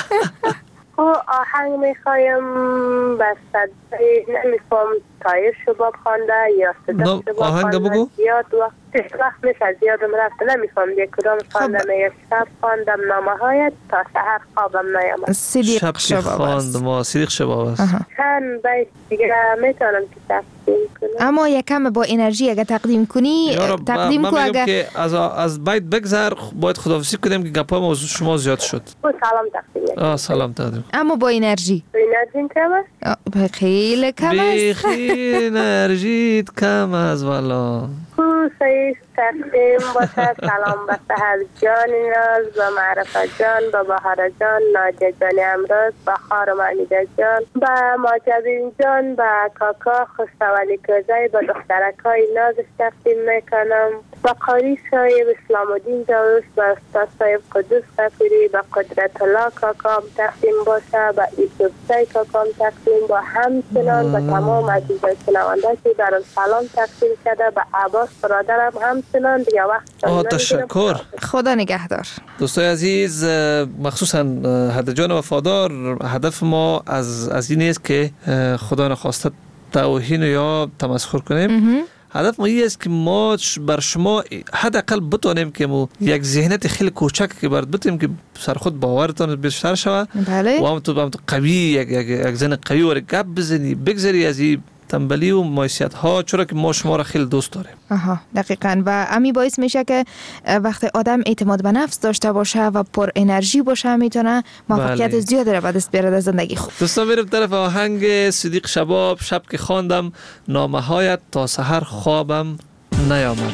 آهنگ میخوایم بستد نمیفهم تایر شباب خوانده یا صدا شباب خوانده زیاد وقت وقت میشه زیادم رفته نمیفهم دیگه کدام خوانده میگه شب خواندم نامه هایت تا سهر خوابم نیامد. صدیق شباب خواند ما صدیق شباب است. چند بیت دیگه میتونم که تقدیم کنم اما یکم با انرژی اگه تقدیم کنی تقدیم کو. اگر که از از بیت بگذر باید خداحافظی کنیم که گپای موضوع شما زیاد شد. سلام تقدیم. آه سلام تقدیم. اما با انرژی. انرژی کم است؟ خیلی کم است. خیلی انرژیت کم است والا. سعید تقدیم باشه. سلام به سهر جان ناز به معرفت جان به بهار جان ناجه جان امروز به خارم علیده جان به ماجبین جان به کاکا خستولی کوزای به دخترکای نازش تقدیم میکنم به قاری صاحب اسلام الدین جاوس به استاد صاحب قدوس غفوری به قدرت الله کاکام تقدیم باشه به ایسوف سای کاکام تقدیم با همچنان به تمام عزیزان شنونده که برام سلام تقدیم شده به عباس برادرم همچنان دیگه وقت تشکر. خدا نگهدار. دوستای عزیز مخصوصا هدی جان وفادار هدف ما از از این است که خدا نخواسته توهین یا تمسخر کنیم. هدف ما این است که ما بر شما حداقل بتونیم که ما یک ذهنیت خیلی کوچک که برات بتیم که سر خود باورتون بیشتر شود. بله. و هم تو هم تو قوی یک یک یک زن قوی و گپ بزنی بگذری از این تنبلی و معیشت ها چرا که ما شما را خیلی دوست داریم. آها دقیقاً و امی باعث میشه که وقتی آدم اعتماد به نفس داشته باشه و پر انرژی باشه میتونه موفقیت بله. زیادی را به دست بیاره در زندگی خوب. دوستان میرم طرف آهنگ صدیق شباب شب که خواندم نامه هایت تا سحر خوابم نیامد.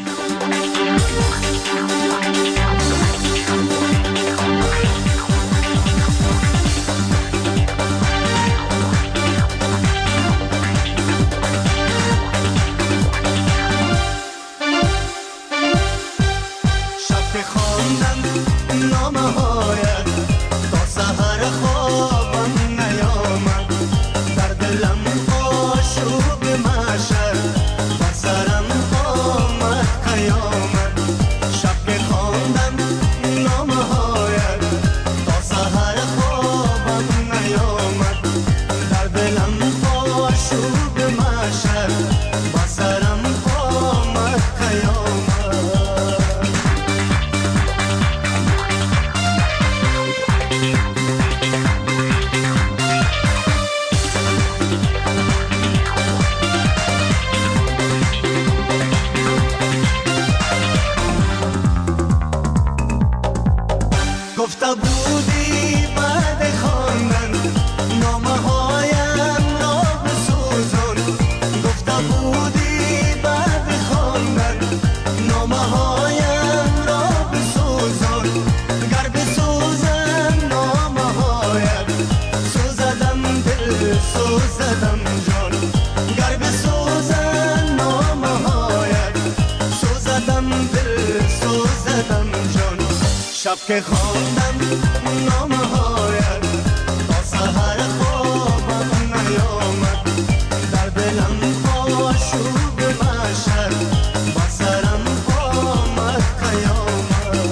که خواندم نامه هایت تا سحر خوابم نیامد در دلم آشوب محشر با سرم آمد قیامت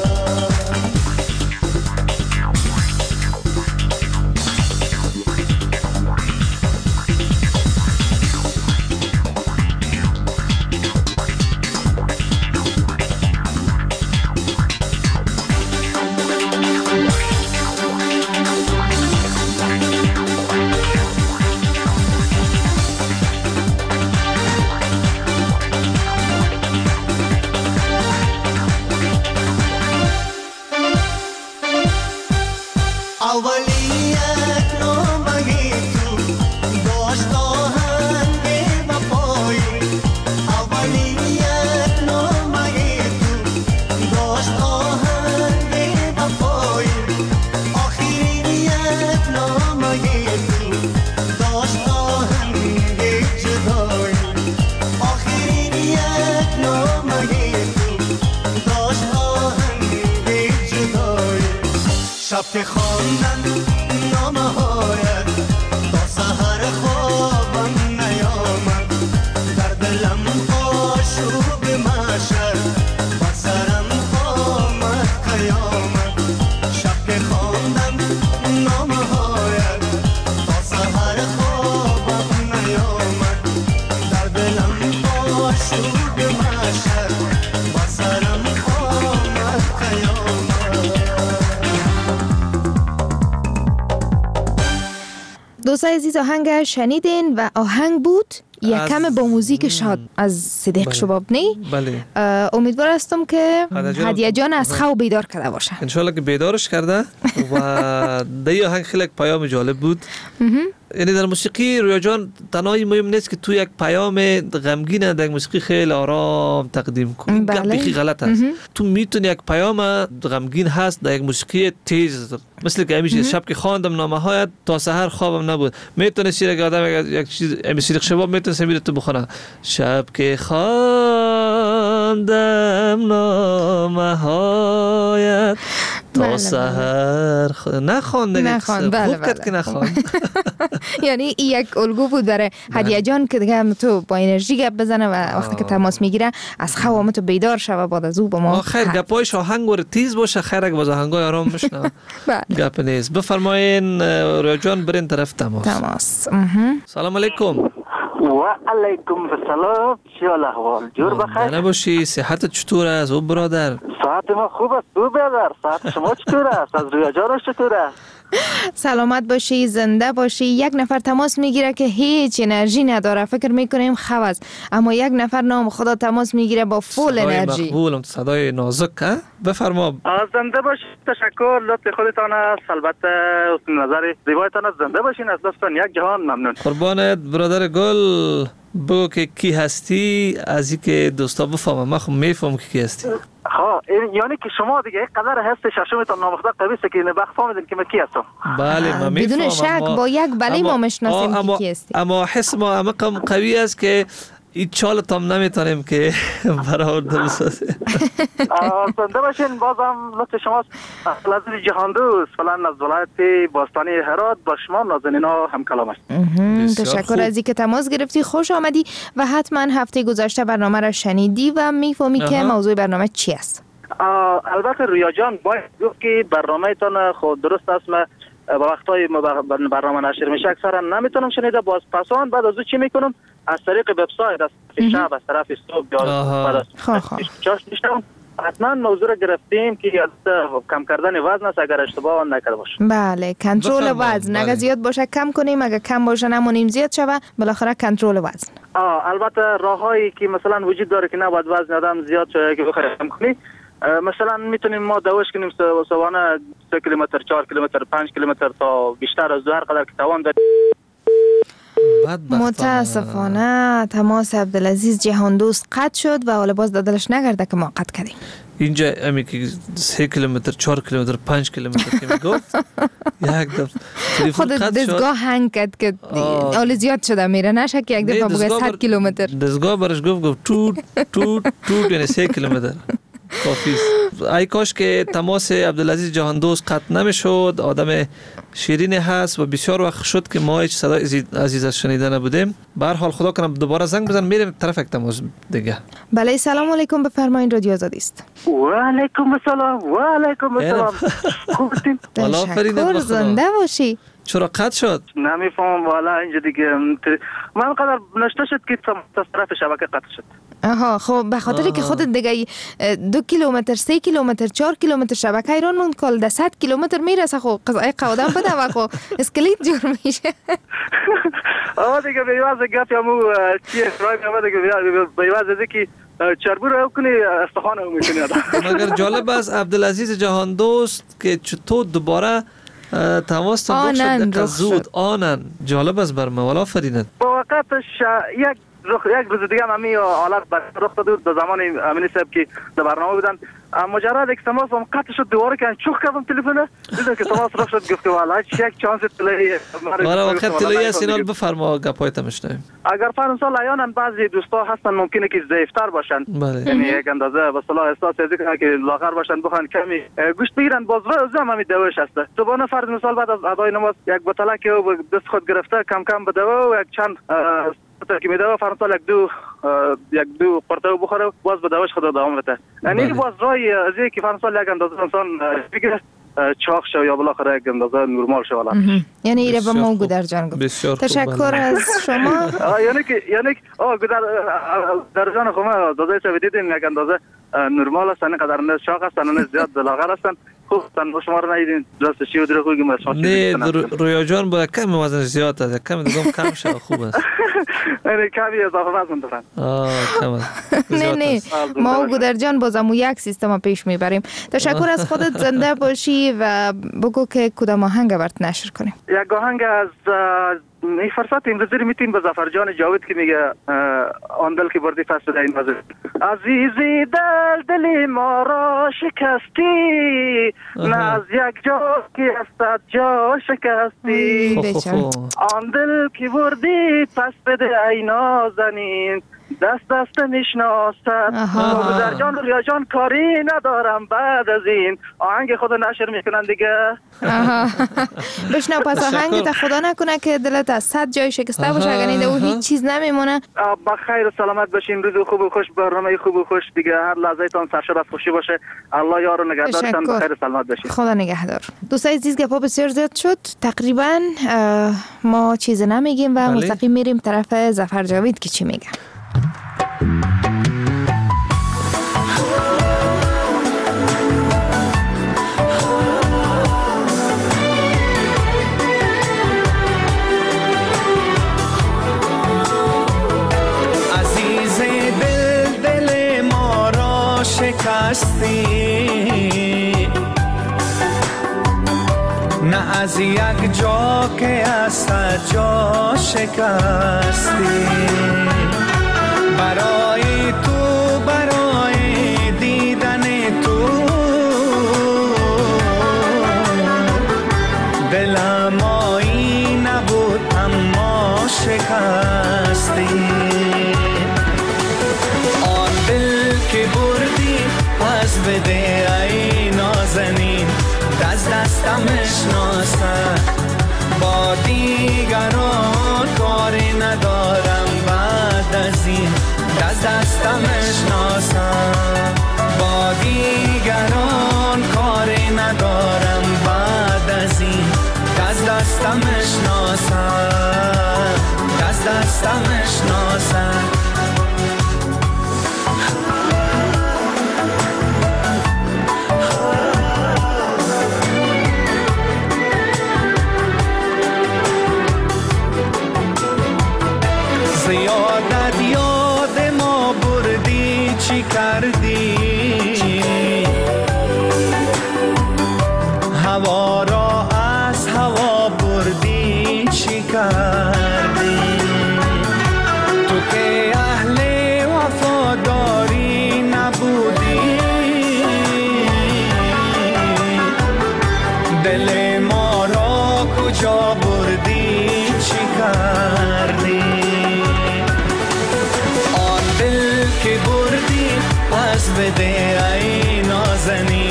که خواندن نامه هایت تا سحر خوابم نیامد در دلم آشوب محشر با سرم آمد قیامت شب که خواندن نامه هایت تا سحر خوابم نیامد در دلم آشوب محشر با سرم آمد قیامت. دوستای عزیز آهنگ شنیدین و آهنگ بود یکم با موزیک شاد از صدیق شبابنی. بله. امیدوار هستم که هدیه جان از خواب بیدار کرده باشه. انشالله که بیدارش کرده و دیگه آهنگ خیلی پیام جالب بود. یعنی در موسیقی رویا جان تنهایی مهم نیست که تو یک پیام غمگین در موسیقی خیلی آرام تقدیم کنی. این گپ بخی غلط است. تو میتونی یک پیام غمگین هست در یک موسیقی تیز، مثل که همیشه شب که خواندم نامه هایت تا سحر خوابم نبود. میتونه شیر که آدم یک چیز صدیق شباب میتونه سمیره تو بخونه شب که خواندم نامه هایت تا سحر نخوانده نخوان. بله خوب کرد که نخوان. یعنی یک الگو بود برای هدیه جان که دیگه تو با انرژی گپ بزنه و وقتی که تماس میگیره از خواب تو بیدار شوه بعد از او با ما خیر گپایش آهنگ ور تیز باشه. خیر اگه باز آهنگای آرام بشنوه گپ نیست. بفرمایین رویا جان برین طرف تماس. تماس. سلام علیکم. و علیکم السلام. چه احوال؟ جور بخیر نباشی؟ صحت چطور است او برادر؟ صحت ما خوب است او برادر. صحت شما چطور است؟ از رویا جانش چطور است؟ سلامت باشی، زنده باشی. یک نفر تماس میگیره که هیچ انرژی نداره، فکر میکنیم خواب است، اما یک نفر نام خدا تماس میگیره با فول انرژی. صدای مقبول، صدای نازک. ها بفرما. زنده باشید. تشکر، لطف خودتان است. البته نظر زیبایتان است. زنده باشین. از لطفتان یک جهان ممنون. قربانت برادر گل. بگو که کی هستی از این که دوستا بفهمم. من خب میفهم که کی هستی. ها یعنی که شما دیگه یک قدر هست ششمتان نام خدا قوی است که نبخ فهمیدین که من کی هستم. بله من میفهمم. بدون شک با یک بله ما میشناسیم که کی هستی. اما حس ما همقم قوی است که این چال تام نمیتونیم که برآورده بسازیم. زنده باشین. بازم لطف شماست. لازم جهان دوست فلان از ولایت باستانی هرات با شما نازنینا هم کلام است. تشکر از اینکه تماس گرفتی. خوش آمدی و حتما هفته گذشته برنامه را شنیدی و میفهمی که موضوع برنامه چی است. البته رویا جان باید گفت که برنامه تان خود درست است. ما با وقتای برنامه نشر میشه اکثرا نمیتونم شنیده. باز پسان بعد از او چی میکنم؟ از طریق وبسایت از شب از طرف صبح یا بعد از چاش میشم. حتما موضوع را گرفتیم که کم کردن وزن است اگر اشتباه نکرده باشه. بله کنترل وزن. اگر زیاد باشه کم کنیم، اگر کم باشه نمونیم زیاد شوه. بالاخره کنترل وزن. آه البته راههایی که مثلا وجود داره که نباید وزن آدم زیاد شه که بخواد کم کنی. مثلا میتونیم ما دوش کنیم سوانه سه کیلومتر، چهار کیلومتر، پنج کیلومتر تا بیشتر از هر قدر که توان داریم. متاسفانه تماس عبدالعزیز جهان دوست قطع شد و حالا باز دادلش نگرده که ما قطع کردیم. اینجا امی که سه کیلومتر، چهار کیلومتر، پنج کیلومتر که میگفت یک دفعه خود دستگاه هنگ کرد که حال زیاد شده میره. نشه که یک دفعه بگه صد کیلومتر. دستگاه برش گفت گفت توت توت توت یعنی سه کیلومتر کافی است. ای کاش که تماس عبدالعزیز جهاندوست قطع نمیشد. آدم شیرینی هست و بسیار وقت شد که ما هیچ صدای عزیز از شنیده نبودیم. به هر حال خدا کنم دوباره زنگ بزن میریم طرف یک تماس دیگه. بله سلام علیکم، بفرمایید رادیو آزادی است. و علیکم السلام و علیکم السلام. خوب هستین؟ تشکر، زنده باشی. چرا قطع شد؟ نمیفهم والا اینجا دیگه من قدر نشته شد که طرف شبکه قطع شد. آها خب به خاطر که خودت دیگه دو کیلومتر سه کیلومتر چهار کیلومتر شبکه ایران اون کال ده صد کیلومتر میرسه. خب قضای قودم بده و خب اسکلیت جور میشه. آها دیگه بیواز گپ یا مو چیه رای میامده که بیواز از که چربو رو کنی استخوان رو میکنی. مگر جالب است عبدالعزیز جهاندوست که چطور دوباره تماس تون شد زود آنن. جالب است بر ما. والا فرینت با وقتش یک یک روز دیگه هم همین حالت رخ داد در زمان امینی صاحب که در برنامه بودن. مجرد یک تماس هم قطع شد دوباره که چوخ کردم تلفن دیدم که تماس رخ شد. گفت والا یک چانس طلایی والا وقت طلایی سینال بفرما گپایت میشنویم. اگر فرض مثال احیانا بعضی دوستا هستن ممکنه که ضعیف‌تر باشن، یعنی یک اندازه به اصطلاح احساس ذکر که لاغر باشن بخوان کمی گوشت بگیرن باز روز هم همین دوش هست. صبحانه فرض مثال بعد از ادای نماز یک بوتله که دست خود گرفته کم کم بده و یک چند که میده فرانسال یک دو یک دو پرتو بخوره باز به دوش خود دوام بده. یعنی باز رای از اینکه فرانسال یک اندازه انسان بگیره چاق شو یا بالاخره یک اندازه نرمال شو. یعنی ایره به ما گودر جان گفت. تشکر از شما. یعنی که یعنی آ گودر در جان خما داده چه دیدیم یک اندازه نرمال است، نه قدر نه چاق است نه زیاد لاغر هستن. خوب تن شما رو ندیدین درست چی و درو خوگی ما شما نه رویا جان با کم وزن زیاد است، کم دیگه کم شه خوب است. نه کمی اضافه وزن دارن. آه کم. نه نه ما و گودر جان بازم یک سیستم پیش میبریم. تشکر از خودت، زنده باشی و بگو که کدام آهنگ برات نشر کنیم. یک آهنگ از این فرصت امروز میتیم به ظفر جان جاوید که میگه آن دل که بردی پس بده این وزن. عزیزی دل دلی ما را شکستی، نه از یک جا که استاد جا شکستی. آن دل که بردی پس بده ای نازنین، دست دست نشناستد. در جان ریا جان کاری ندارم بعد از این آهنگ خود نشر میکنن دیگه. بشنو پس آهنگ تا خدا نکنه که دلت از صد جای شکسته باشه، اگر نیده او هیچ چیز نمیمونه. با خیر و سلامت باشین، روز خوب و خوش، برنامه خوب و خوش دیگه، هر لحظه تان سرشار از خوشی باشه. الله یار و نگهدارتان، بخیر و سلامت باشین. خدا نگهدار. دوستای عزیز گپا بسیار زیاد شد، تقریبا ما چیز نمیگیم و مستقیم میریم طرف ظفر جاوید که چی میگه. عزیز دل دل ما را شکستی، نه از یک جا که از صد جا شکستی. برای تو برای دیدن تو دلم آیی نبود اما شکستی. آن دل که بردی پس بده ای نازنین، دست دستم اشناسد با دیگران کاری ندارم بعد از این. دست دستم اشناسم با دیگران کاری ندارم بعد از این. دست دستم اشناسم دست دستم اشناسم زیادت یاد ما بردی چی کردی، هوا را از هوا بردی چی کردی. تو که اهل وفاداری نبودی، دل ما را کجا بردی چی کردی. که بردی پس بده ای نازنین،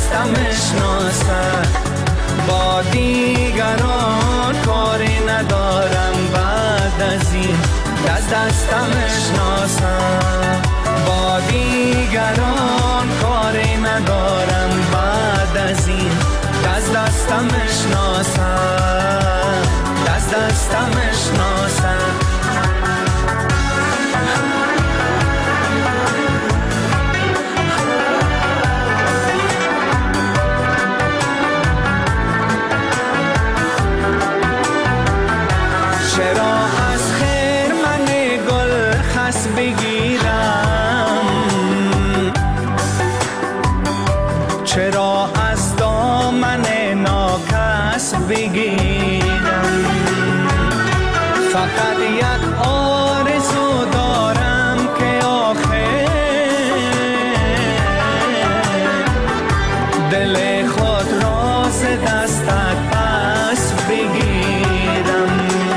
دستم میشناسد با دیگران کاری ندارم بعد از این دست دستم میشناسد با دیگران کاری ندارم بعد از این دست دستم میشناسد دست دستم میشناسد چرا از خرمن گل خس بگیرم چرا از دامن ناکس بگیرم فقط یک آرزو دارم که آخر دل خود را ز دستت پس بگیرم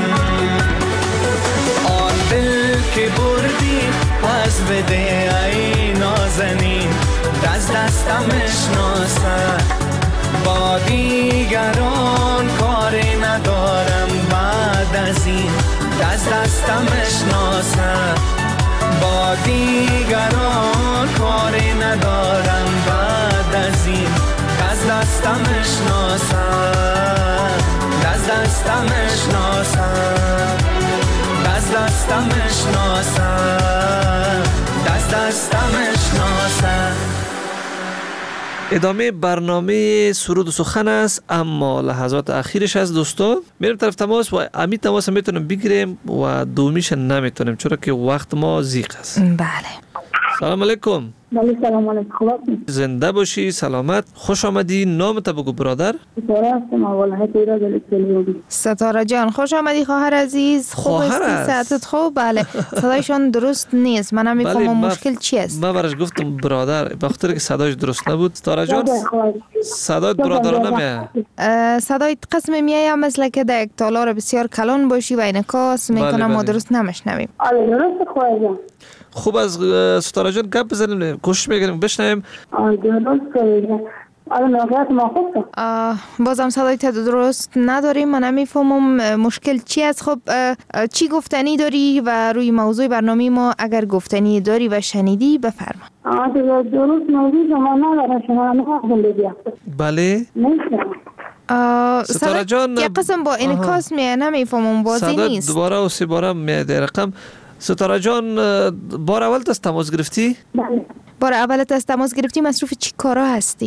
آن دل که بردی پس بده ای نازنین دست دستم میشناسد با دیگران کاری ندارم بعد از این دست دستم میشناسد با دیگران کاری ندارم بعد از این دست دستم میشناسد دست دستم میشناسد دست دستم میشناسد دست دستم میشناسد. ادامه برنامه سرود و سخن است، اما لحظات اخیرش از دوستان میرم طرف تماس و امی تماس میتونم بگیریم و دومیش نمیتونیم چرا که وقت ما زیق است. بله. سلام علیکم. بله سلام علیکم. زنده باشی، سلامت، خوش آمدی. نامت بگو برادر. ستاره هستم، ولایت ایران دلکلی. ستاره جان خوش آمدی خواهر عزیز. خوب هستی؟ صحتت خوب؟ بله. صدایشان درست نیست، من نمیفهمم مشکل چی است. من برش گفتم برادر به خاطر که صدایش درست نبود. ستاره جان صدایت برادر نمیاد. صدایت قسم میاد مثل که در یک تالار بسیار کلان باشی و انعکاس میکنه، ما درست نمیشنویم. آره درست خواهر جان. خوب از ستاره جان گپ بزنیم، کوشش میکنیم بشنویم. آه درست خواهر. آره نوبت ما خوبه. بازم صدایت درست نداریم، من نمیفهمم مشکل چی است. خب چی گفتنی داری و روی موضوع برنامه ما اگر گفتنی داری و شنیدی بفرما. آه درست موضوع شما نداره، شما نمیخوام بگید. بله ستاره جان یک قسم با انعکاس میاد، نمیفهمم بازی نیست. دوباره و سه باره میاد رقم. ستاره جان بار اول از تماس گرفتی؟ بله. بار اول از تماس گرفتی مصروف چی کارا هستی؟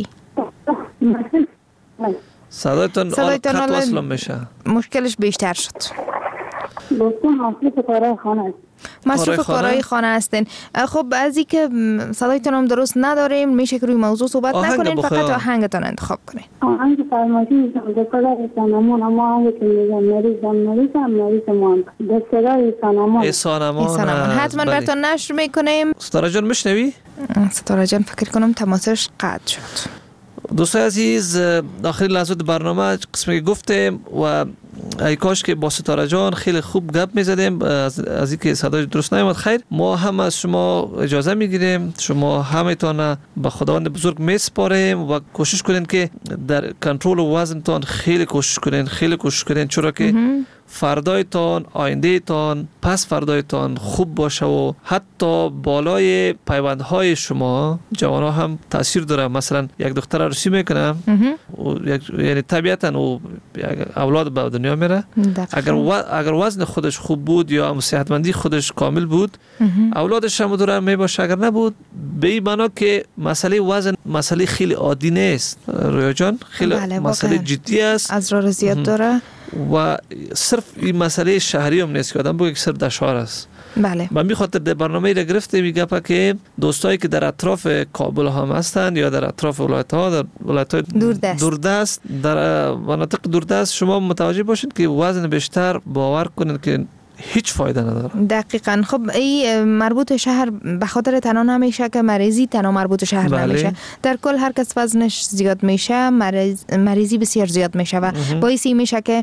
صدایتان خط وصل میشه. مشکلش بیشتر شد. دوستان مصروف کارای خانه است. مصروف کارهای خانه هستین. خب بعضی که صدایتون هم درست نداریم، میشه که روی موضوع صحبت نکنین، فقط آهنگتون انتخاب کنین. آهنگ فرمایشی میشم دستگاه سانمان، اما آهنگی که میگم مریضم مریضم مریضمان دستگاه سانمان سانمان حتما براتون نشر میکنیم. ستاره جان میشنوی؟ ستاره جان فکر کنم تماسش قطع شد. دوستای عزیز آخرین لحظات برنامه قسمی گفتیم و ای کاش که با ستاره جان خیلی خوب گپ میزدیم از از اینکه صدای درست نیامد. خیر ما هم از شما اجازه میگیریم، شما همتون به خداوند بزرگ میسپاریم و کوشش کنین که در کنترل وزنتان خیلی کوشش کنین خیلی کوشش کنین چرا که فردایتان، آیندهتان، پس فردایتان خوب باشه و حتی بالای پیوندهای شما جوانا هم تاثیر داره. مثلا یک دختر عروسی میکنه یعنی طبیعتا او اولاد به دنیا میره، اگر اگر وزن خودش خوب بود یا صحتمندی خودش کامل بود اولادش هم داره میباشه. اگر نبود به این معنا که مسئله وزن مسئله خیلی عادی نیست رویا جان، خیلی بله مسئله جدی است، اضرار زیاد داره و صرف این مسئله شهری هم نیست که آدم بگه که صرف در شهر است. بله. من میخواد در برنامه را گرفته میگه که دوستایی که در اطراف کابل هم هستند یا در اطراف ولایت ها در ولایت های دوردست دوردست در مناطق دوردست شما متوجه باشید که وزن بیشتر باور کنید که هیچ فایده نداره. دقیقاً. خب این مربوط شهر به خاطر تنها نمیشه که مریضی تنها مربوط شهر بله. نمیشه. در کل هر کس وزنش زیاد میشه مریض مریضی بسیار زیاد میشه و باعث میشه که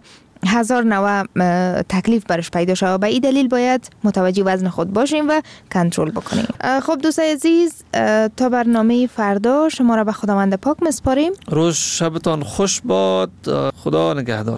هزار نوع تکلیف برش پیدا شود. به این دلیل باید متوجه وزن خود باشیم و کنترل بکنیم. خب دوستای عزیز، تا برنامه فردا شما را به خداوند پاک مسپاریم. روز شبتان خوش باد. خدا نگهدار.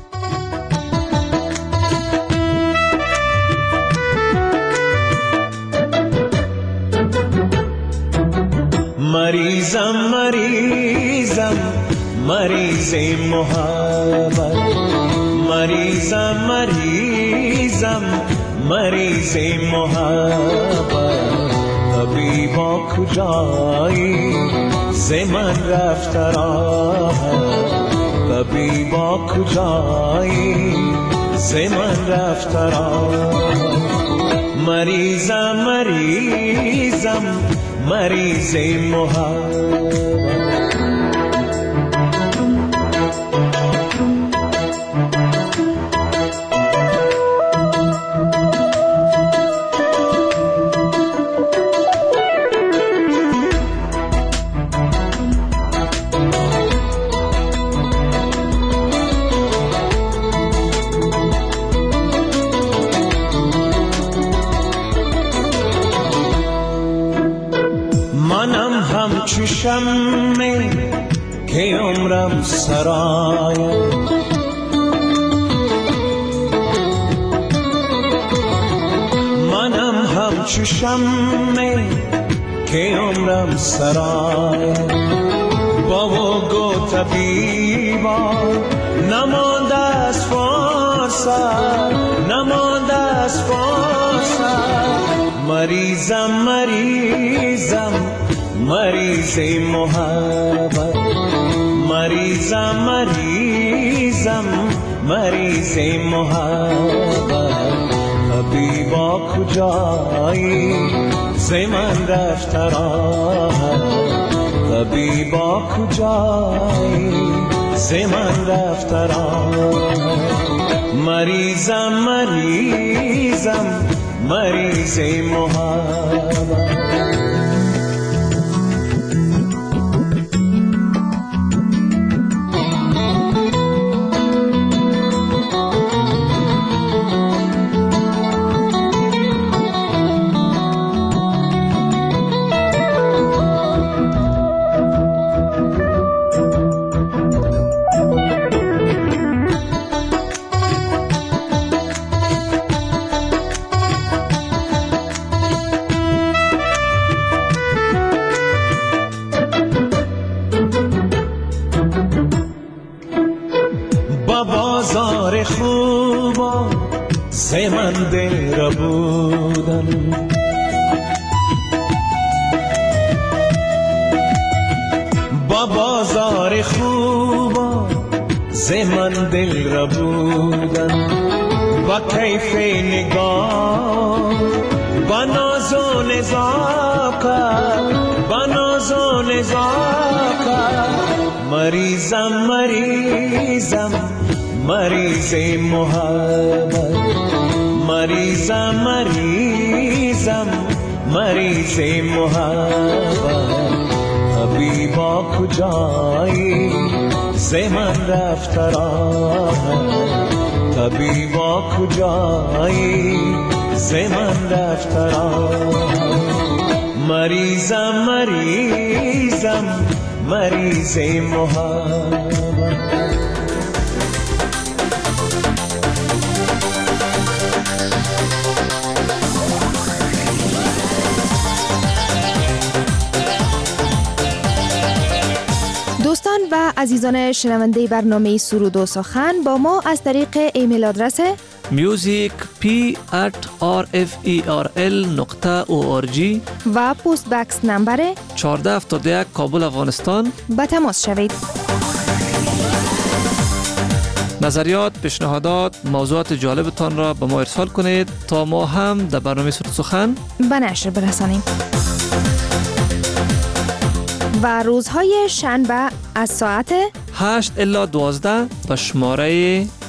مریضم مریضم مریض محبت، مریضم مریضم مریض محبت، طبیبا کجایی ز من رفت راحت، طبیبا کجایی ز من رفت راحت، مریضم مریضم مریض محبت. چو شمع که عمرم سراید، منم همچو شمع که عمرم سراید، با و گو طبیبا نمانده از فرصت، نمانده از فرصت، مریضم مریضم مریض محبت، مریضم مریضم مریض محبت، طبیبا کجایی ز من رفت راحت، طبیبا کجایی ز من رفت راحت، مریضم مریضم مریض محبت. بازار خوبا ز من دل را بودن، با بازار خوبا ز من دل را بودن، با کیف نگاه با ناز و نزاکت، با ناز و نزاکت، مریضم مریضم مریض محبت، مریضم مریضم مریض محبت، طبیبا کجایی ز من رفت راحت، طبیبا کجایی ز من رفت راحت، مریضم مریضم مریض محبت. دوستان و عزیزان شنونده برنامه سرود و سخن، با ما از طریق ایمیل آدرس music p at r f e r l نقطه او آر جی و پست بکس نمبر چهارده هفتاد و یک کابل افغانستان با تماس شوید. نظریات، پیشنهادات، موضوعات جالبتان را به ما ارسال کنید تا ما هم در برنامه سرود سخن به نشر برسانیم. و روزهای شنبه از ساعت هشت الی دوازده به شماره